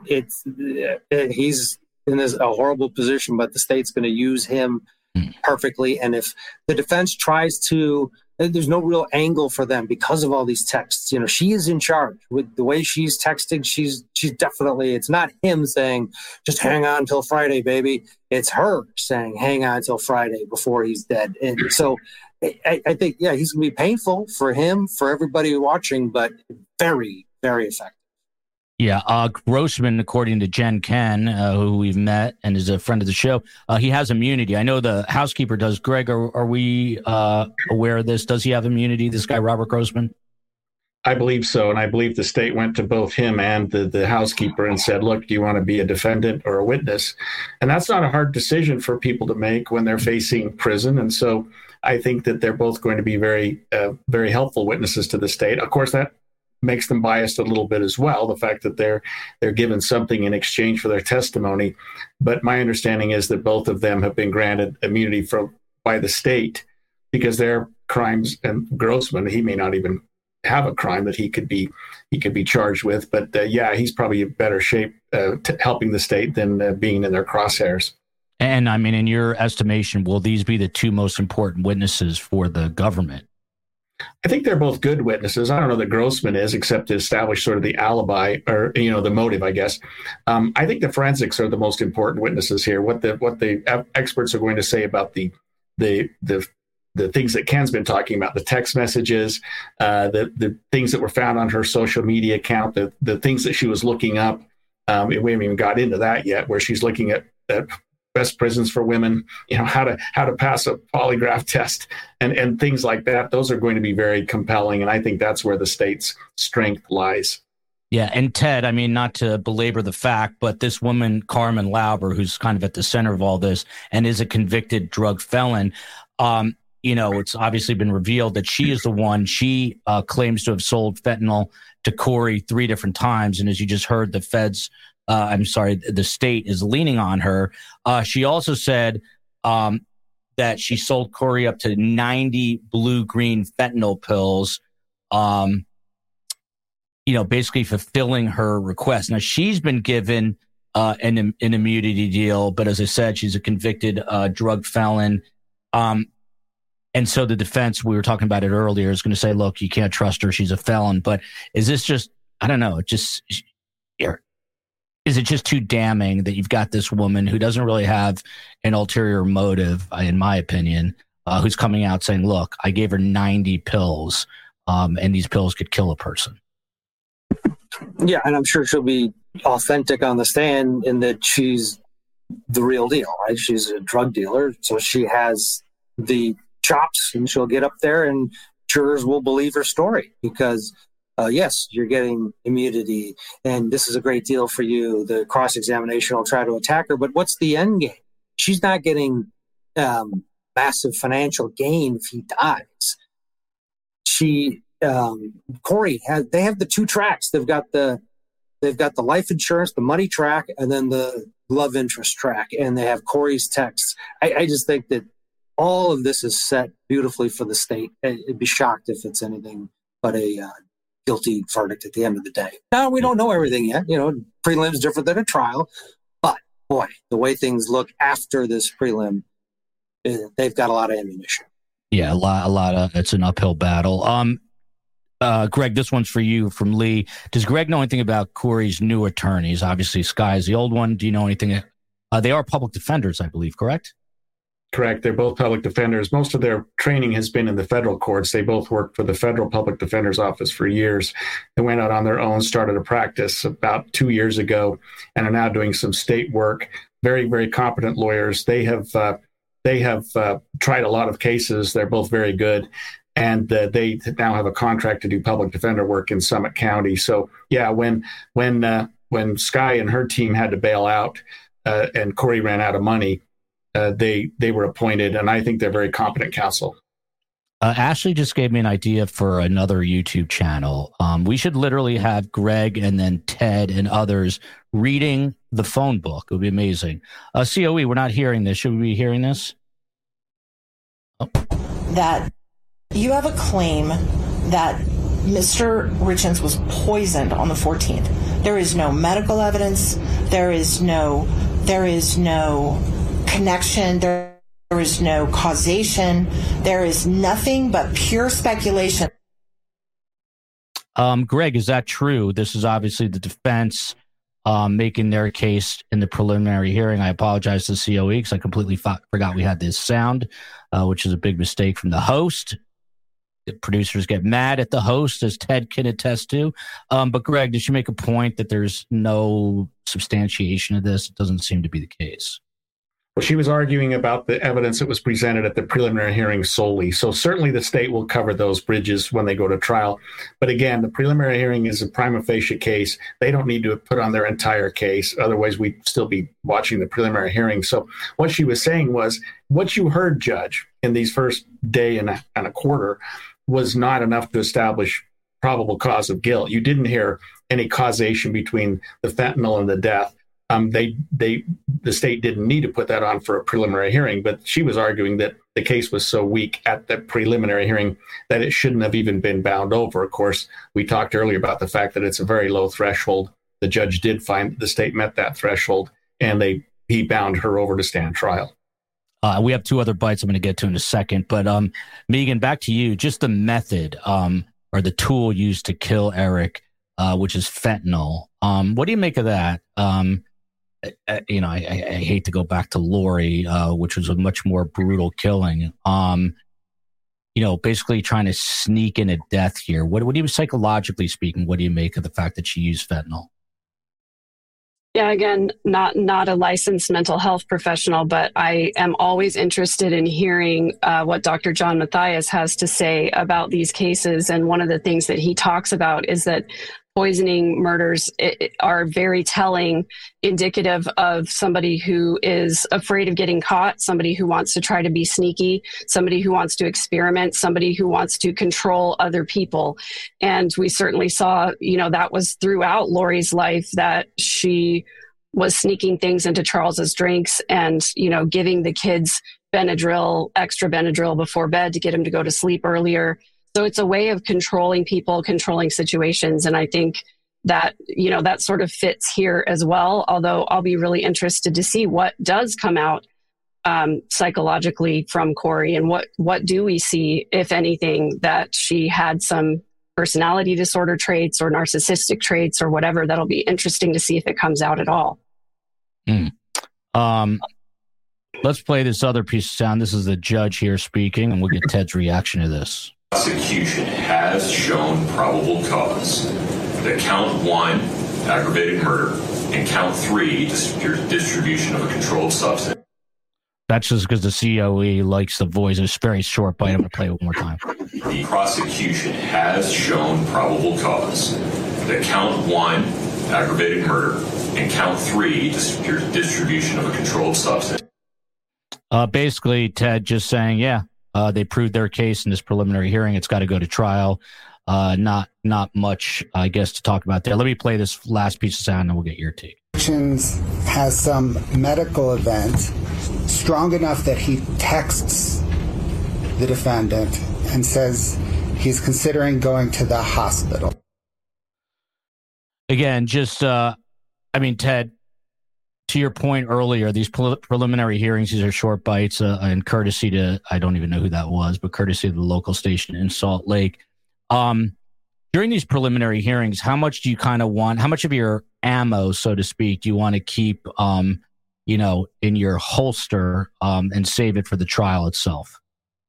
he's in a horrible position, but the state's going to use him perfectly. And if the defense tries to, there's no real angle for them because of all these texts. She is in charge with the way she's texting. She's definitely, it's not him saying, just hang on until Friday, baby. It's her saying, hang on until Friday before he's dead. And so I think, yeah, he's going to be painful for him, for everybody watching, but very, very effective. Yeah, Grossman, according to Jen Ken, who we've met and is a friend of the show, he has immunity. I know the housekeeper does. Greg, are we aware of this? Does he have immunity, this guy, Robert Grossman? I believe so, and I believe the state went to both him and the housekeeper and said, look, do you want to be a defendant or a witness? And that's not a hard decision for people to make when they're facing prison. And so I think that they're both going to be very, very helpful witnesses to the state. Of course, that makes them biased a little bit as well, the fact that they're given something in exchange for their testimony. But my understanding is that both of them have been granted immunity by the state because their crimes, and Grossman, he may not even have a crime that he could be charged with. But yeah, he's probably in better shape helping the state than being in their crosshairs. And I mean, in your estimation, will these be the 2 most important witnesses for the government? I think they're both good witnesses. I don't know that Grossman is, except to establish sort of the alibi or, the motive, I guess. I think the forensics are the most important witnesses here. What the experts are going to say about the the things that Ken's been talking about, the text messages, the things that were found on her social media account, the things that she was looking up. We haven't even got into that yet, where she's looking at best prisons for women, how to pass a polygraph test and things like that. Those are going to be very compelling. And I think that's where the state's strength lies. Yeah. And Ted, I mean, not to belabor the fact, but this woman, Carmen Lauber, who's kind of at the center of all this and is a convicted drug felon, it's obviously been revealed that she is the one. She claims to have sold fentanyl to Corey 3 different times. And as you just heard, the state is leaning on her. She also said that she sold Corey up to 90 blue-green fentanyl pills, basically fulfilling her request. Now, she's been given an immunity deal, but as I said, she's a convicted drug felon. And so the defense, we were talking about it earlier, is going to say, look, you can't trust her. She's a felon. But is this just, I don't know, is it just too damning that you've got this woman who doesn't really have an ulterior motive, in my opinion, who's coming out saying, look, I gave her 90 pills, and these pills could kill a person. Yeah, and I'm sure she'll be authentic on the stand in that she's the real deal, right? She's a drug dealer, so she has the chops, and she'll get up there and jurors will believe her story because, yes, you're getting immunity, and this is a great deal for you. The cross-examination will try to attack her, but what's the end game? She's not getting massive financial gain if he dies. Corey they have the 2 tracks. They've got the life insurance, the money track, and then the love interest track, and they have Corey's texts. I just think that all of this is set beautifully for the state. I'd be shocked if it's anything but a guilty verdict at the end of the day. Now, we don't know everything yet. Prelim is different than a trial, but boy, the way things look after this prelim, they've got a lot of ammunition. Yeah, a lot of it's an uphill battle. Greg, this one's for you from Lee. Does Greg know anything about Corey's new attorneys? Obviously, Sky is the old one. Do you know anything? They are public defenders, I believe, correct? Correct. They're both public defenders. Most of their training has been in the federal courts. They both worked for the federal public defender's office for years. They went out on their own, started a practice about 2 years ago, and are now doing some state work. Very, very competent lawyers. They have tried a lot of cases. They're both very good. And they now have a contract to do public defender work in Summit County. So, yeah, when Sky and her team had to bail out and Corey ran out of money, they were appointed, and I think they're very competent counsel. Ashley just gave me an idea for another YouTube channel. We should literally have Greg and then Ted and others reading the phone book. It would be amazing. COE, we're not hearing this. Should we be hearing this? Oh. That you have a claim that Mr. Richens was poisoned on the 14th. There is no medical evidence. There is no connection. There is no causation. There is nothing but pure speculation. Greg, is that true? This is obviously the defense making their case in the preliminary hearing. I apologize to COE because I completely forgot we had this sound, which is a big mistake from the host. The producers get mad at the host, as Ted can attest to. But Greg, did you make a point that there's no substantiation of this? It doesn't seem to be the case. Well, she was arguing about the evidence that was presented at the preliminary hearing solely. So certainly the state will cover those bridges when they go to trial. But again, the preliminary hearing is a prima facie case. They don't need to put on their entire case. Otherwise, we'd still be watching the preliminary hearing. So what she was saying was, what you heard, Judge, in these first day and a quarter was not enough to establish probable cause of guilt. You didn't hear any causation between the fentanyl and the death. The state didn't need to put that on for a preliminary hearing, but she was arguing that the case was so weak at the preliminary hearing that it shouldn't have even been bound over. Of course, we talked earlier about the fact that it's a very low threshold. The judge did find the state met that threshold, and he bound her over to stand trial. We have 2 other bites I'm going to get to in a second, but Megan, back to you. Just the method or the tool used to kill Eric, which is fentanyl. What do you make of that? I hate to go back to Lori, which was a much more brutal killing. basically trying to sneak in a death here. What do you, psychologically speaking, what do you make of the fact that she used fentanyl? Yeah, again, not a licensed mental health professional, but I am always interested in hearing what Dr. John Mathias has to say about these cases. And one of the things that he talks about is that poisoning murders are very telling, indicative of somebody who is afraid of getting caught, somebody who wants to try to be sneaky, somebody who wants to experiment, somebody who wants to control other people. And we certainly saw, that was throughout Lori's life, that she was sneaking things into Charles's drinks and, giving the kids Benadryl, extra Benadryl before bed to get him to go to sleep earlier. So it's a way of controlling people, controlling situations. And I think that, that sort of fits here as well. Although I'll be really interested to see what does come out psychologically from Corey, and what do we see, if anything, that she had some personality disorder traits or narcissistic traits or whatever. That'll be interesting to see if it comes out at all. Let's play this other piece of sound. This is the judge here speaking, and we'll get Ted's reaction to this. Prosecution has shown probable cause that count 1, aggravated murder, and count 3, distribution of a controlled substance. That's just because the COE likes the voice. It's very short, but I'm going to play it one more time. The prosecution has shown probable cause that count 1, aggravated murder, and count 3, distribution of a controlled substance. Basically, Ted just saying, they proved their case in this preliminary hearing. It's got to go to trial. Not much, I guess, to talk about there. Let me play this last piece of sound, and we'll get your take. Richins has some medical event strong enough that he texts the defendant and says he's considering going to the hospital. Again, just, Ted, to your point earlier, these preliminary hearings, these are short bites, and courtesy to, I don't even know who that was, but courtesy of the local station in Salt Lake. During these preliminary hearings, how much do you kind of want, how much of your ammo, so to speak, do you want to keep, in your holster and save it for the trial itself?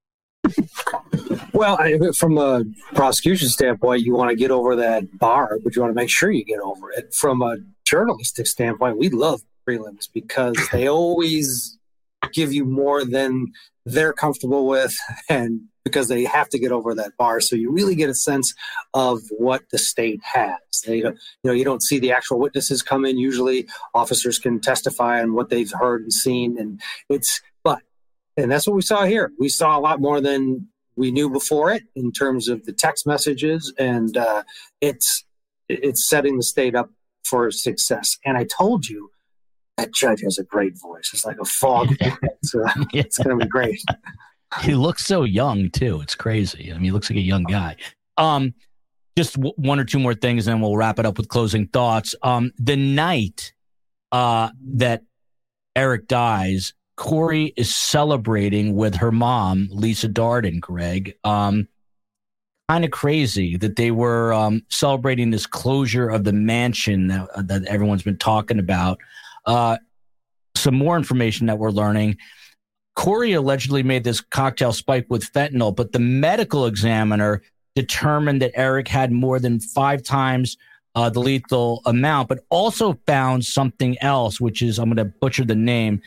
Well, from a prosecution standpoint, you want to get over that bar, but you want to make sure you get over it. From a journalistic standpoint, we love prelims because they always give you more than they're comfortable with, and because they have to get over that bar. So you really get a sense of what the state has. You don't see the actual witnesses come in. Usually officers can testify on what they've heard and seen. And that's what we saw here. We saw a lot more than we knew before it in terms of the text messages, and it's setting the state up for success. And I told you, that judge has a great voice. It's like a fog. It's going to be great. He looks so young, too. It's crazy. He looks like a young guy. Just one or two more things, and then we'll wrap it up with closing thoughts. The night that Eric dies, Corey is celebrating with her mom, Lisa Darden, Greg. Kind of crazy that they were celebrating this closure of the mansion that everyone's been talking about. Some more information that we're learning. Corey allegedly made this cocktail spiked with fentanyl, but the medical examiner determined that Eric had more than 5 times the lethal amount, but also found something else, which is, I'm going to butcher the name,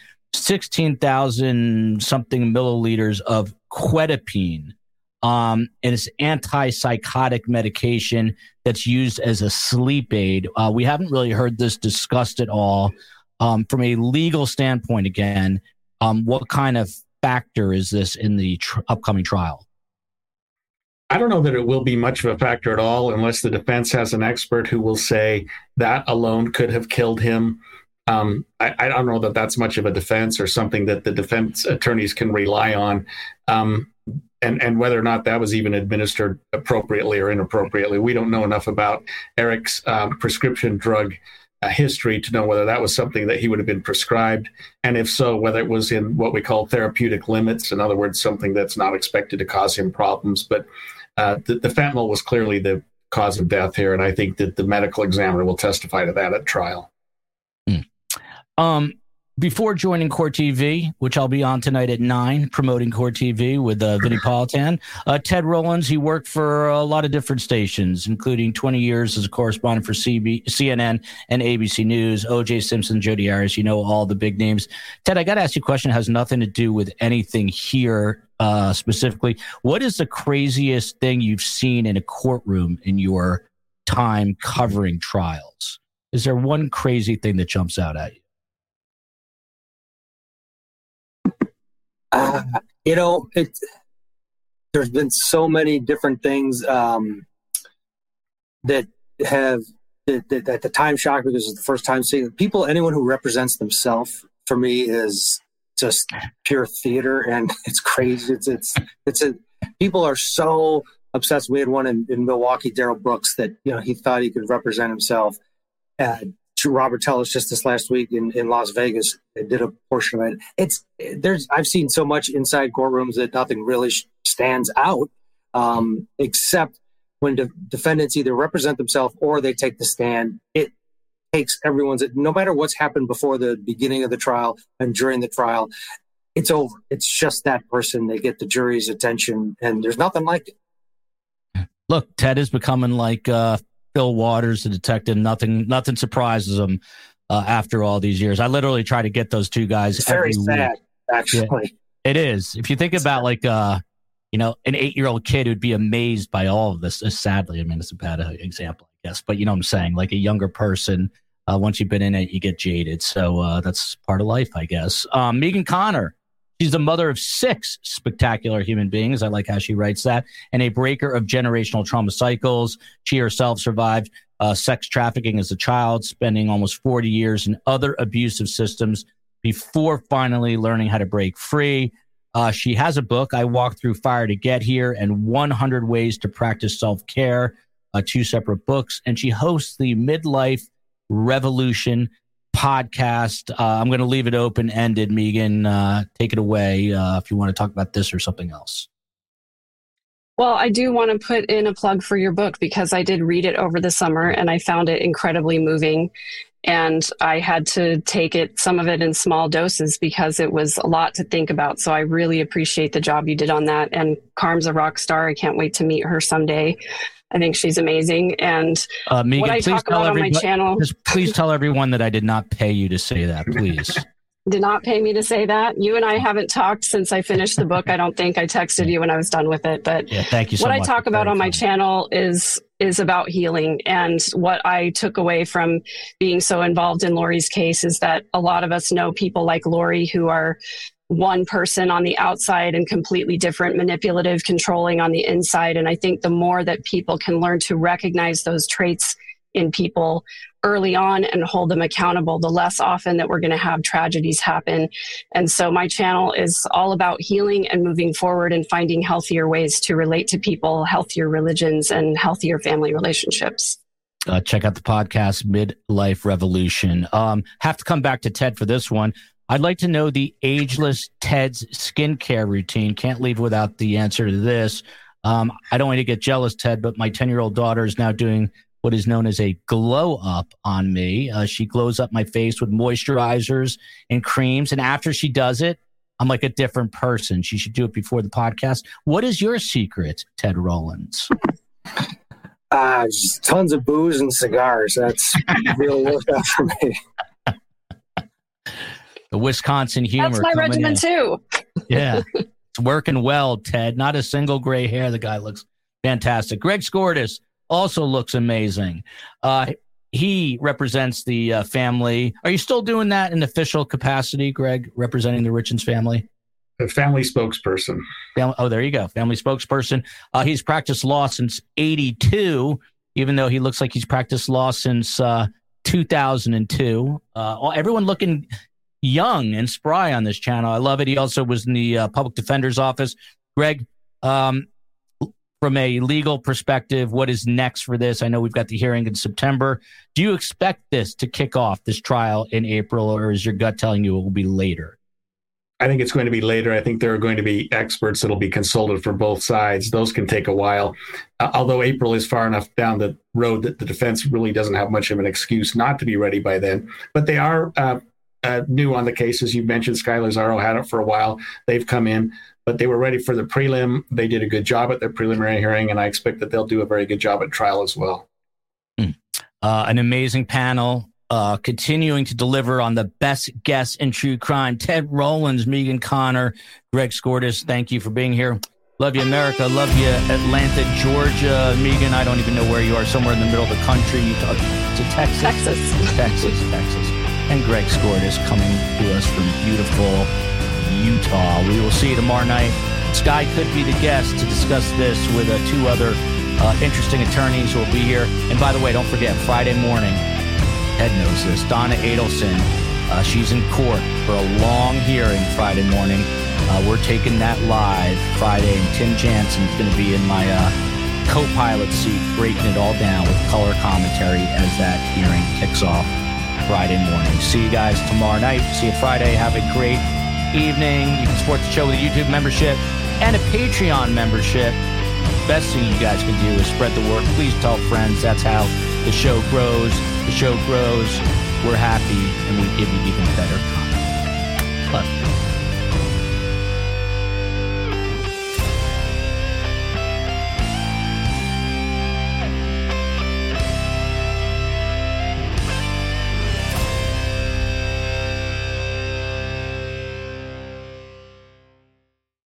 16,000 something milliliters of quetiapine. And it's antipsychotic medication that's used as a sleep aid. We haven't really heard this discussed at all. From a legal standpoint, again, what kind of factor is this in the upcoming trial? I don't know that it will be much of a factor at all unless the defense has an expert who will say that alone could have killed him. I don't know that that's much of a defense or something that the defense attorneys can rely on. And whether or not that was even administered appropriately or inappropriately. We don't know enough about Eric's prescription drug history to know whether that was something that he would have been prescribed. And if so, whether it was in what we call therapeutic limits, in other words, something that's not expected to cause him problems. But the fentanyl was clearly the cause of death here. And I think that the medical examiner will testify to that at trial. before joining Core TV, which I'll be on tonight at 9, promoting Core TV with Vinnie Politan, Ted Rollins, he worked for a lot of different stations, including 20 years as a correspondent for CNN and ABC News, O.J. Simpson, Jodi Arias, all the big names. Ted, I got to ask you a question that has nothing to do with anything here specifically. What is the craziest thing you've seen in a courtroom in your time covering trials? Is there one crazy thing that jumps out at you? There's been so many different things that at the time shocked me because it's the first time seeing people. Anyone who represents themselves for me is just pure theater, and it's crazy. People are so obsessed. We had one in Milwaukee, Darrell Brooks, that he thought he could represent himself. Robert Tellis just this last week in Las Vegas did a portion of it. I've seen so much inside courtrooms that nothing really stands out, except when defendants either represent themselves or they take the stand. It takes no matter what's happened before the beginning of the trial and during the trial, it's over. It's just that person. They get the jury's attention, and there's nothing like it. Look, Ted is becoming like Phil Waters, the detective. Nothing surprises him after all these years. I literally try to get those two guys. It's very sad, actually. Yeah, it is. If you think about an 8-year-old kid who'd be amazed by all of this. Sadly, I mean, it's a bad example, I guess, but you know what I'm saying. Like a younger person, once you've been in it, you get jaded. So that's part of life, I guess. Megan Connor. She's the mother of 6 spectacular human beings. I like how she writes that. And a breaker of generational trauma cycles. She herself survived sex trafficking as a child, spending almost 40 years in other abusive systems before finally learning how to break free. She has a book, I Walked Through Fire to Get Here, and 100 Ways to Practice Self-Care, 2 separate books. And she hosts the Midlife Revolution podcast. I'm going to leave it open-ended. Megan, take it away if you want to talk about this or something else. Well, I do want to put in a plug for your book because I did read it over the summer and I found it incredibly moving. And I had to take some of it in small doses because it was a lot to think about. So I really appreciate the job you did on that. And Carm's a rock star. I can't wait to meet her someday. I think she's amazing. And Megan, what I talk about on my channel... Please tell everyone that I did not pay you to say that, please. Did not pay me to say that. You and I haven't talked since I finished the book. I don't think I texted you when I was done with it. But yeah, thank you so much. What I talk about on my channel is about healing. And what I took away from being so involved in Lori's case is that a lot of us know people like Lori who are one person on the outside and completely different, manipulative, controlling on the inside. And I think the more that people can learn to recognize those traits in people early on and hold them accountable, the less often that we're going to have tragedies happen. And so my channel is all about healing and moving forward and finding healthier ways to relate to people, healthier religions, and healthier family relationships. Check out the podcast, Midlife Revolution. Have to come back to Ted for this one. I'd like to know the ageless Ted's skincare routine. Can't leave without the answer to this. I don't want to get jealous, Ted, but my 10-year-old daughter is now doing what is known as a glow up on me. She glows up my face with moisturizers and creams. And after she does it, I'm like a different person. She should do it before the podcast. What is your secret, Ted Rollins? Just tons of booze and cigars. That's real workout for me. The Wisconsin humor. That's my regimen too. Yeah. It's working well, Ted. Not a single gray hair. The guy looks fantastic. Greg Skordas also looks amazing. He represents the family. Are you still doing that in official capacity, Greg, representing the Richens family? The family spokesperson. There you go. Family spokesperson. He's practiced law since 1982, even though he looks like he's practiced law since 2002. Everyone looking young and spry on this channel. I love it. He also was in the public defender's office. Greg, from a legal perspective, what is next for this? I know we've got the hearing in September. Do you expect this to kick off, this trial, in April, or is your gut telling you it will be later? I think it's going to be later. I think there are going to be experts that will be consulted from both sides. Those can take a while. Although April is far enough down the road that the defense really doesn't have much of an excuse not to be ready by then. But they are new on the case. As you mentioned, Sky Lazaro had it for a while. They've come in, but they were ready for the prelim. They did a good job at their preliminary hearing, and I expect that they'll do a very good job at trial as well. An amazing panel, continuing to deliver on the best guests in true crime. Ted Rollins, Megan Connor, Greg Skordas, thank you for being here. Love you, America. Love you, Atlanta, Georgia. Megan, I don't even know where you are, somewhere in the middle of the country. You talk to Texas. Texas. And Greg Skordas coming to us from beautiful Utah. We will see you tomorrow night. Sky could be the guest to discuss this with two other interesting attorneys who will be here. And by the way, don't forget, Friday morning, Ted knows this, Donna Adelson, she's in court for a long hearing Friday morning. We're taking that live Friday, and Tim Jansen's going to be in my co-pilot seat, breaking it all down with color commentary as that hearing kicks off Friday morning. See you guys tomorrow night. See you Friday. Have a great evening. You can support the show with a YouTube membership and a Patreon membership. Best thing you guys can do is spread the word. Please tell friends. That's how the show grows. The show grows. We're happy, and we give you even better content.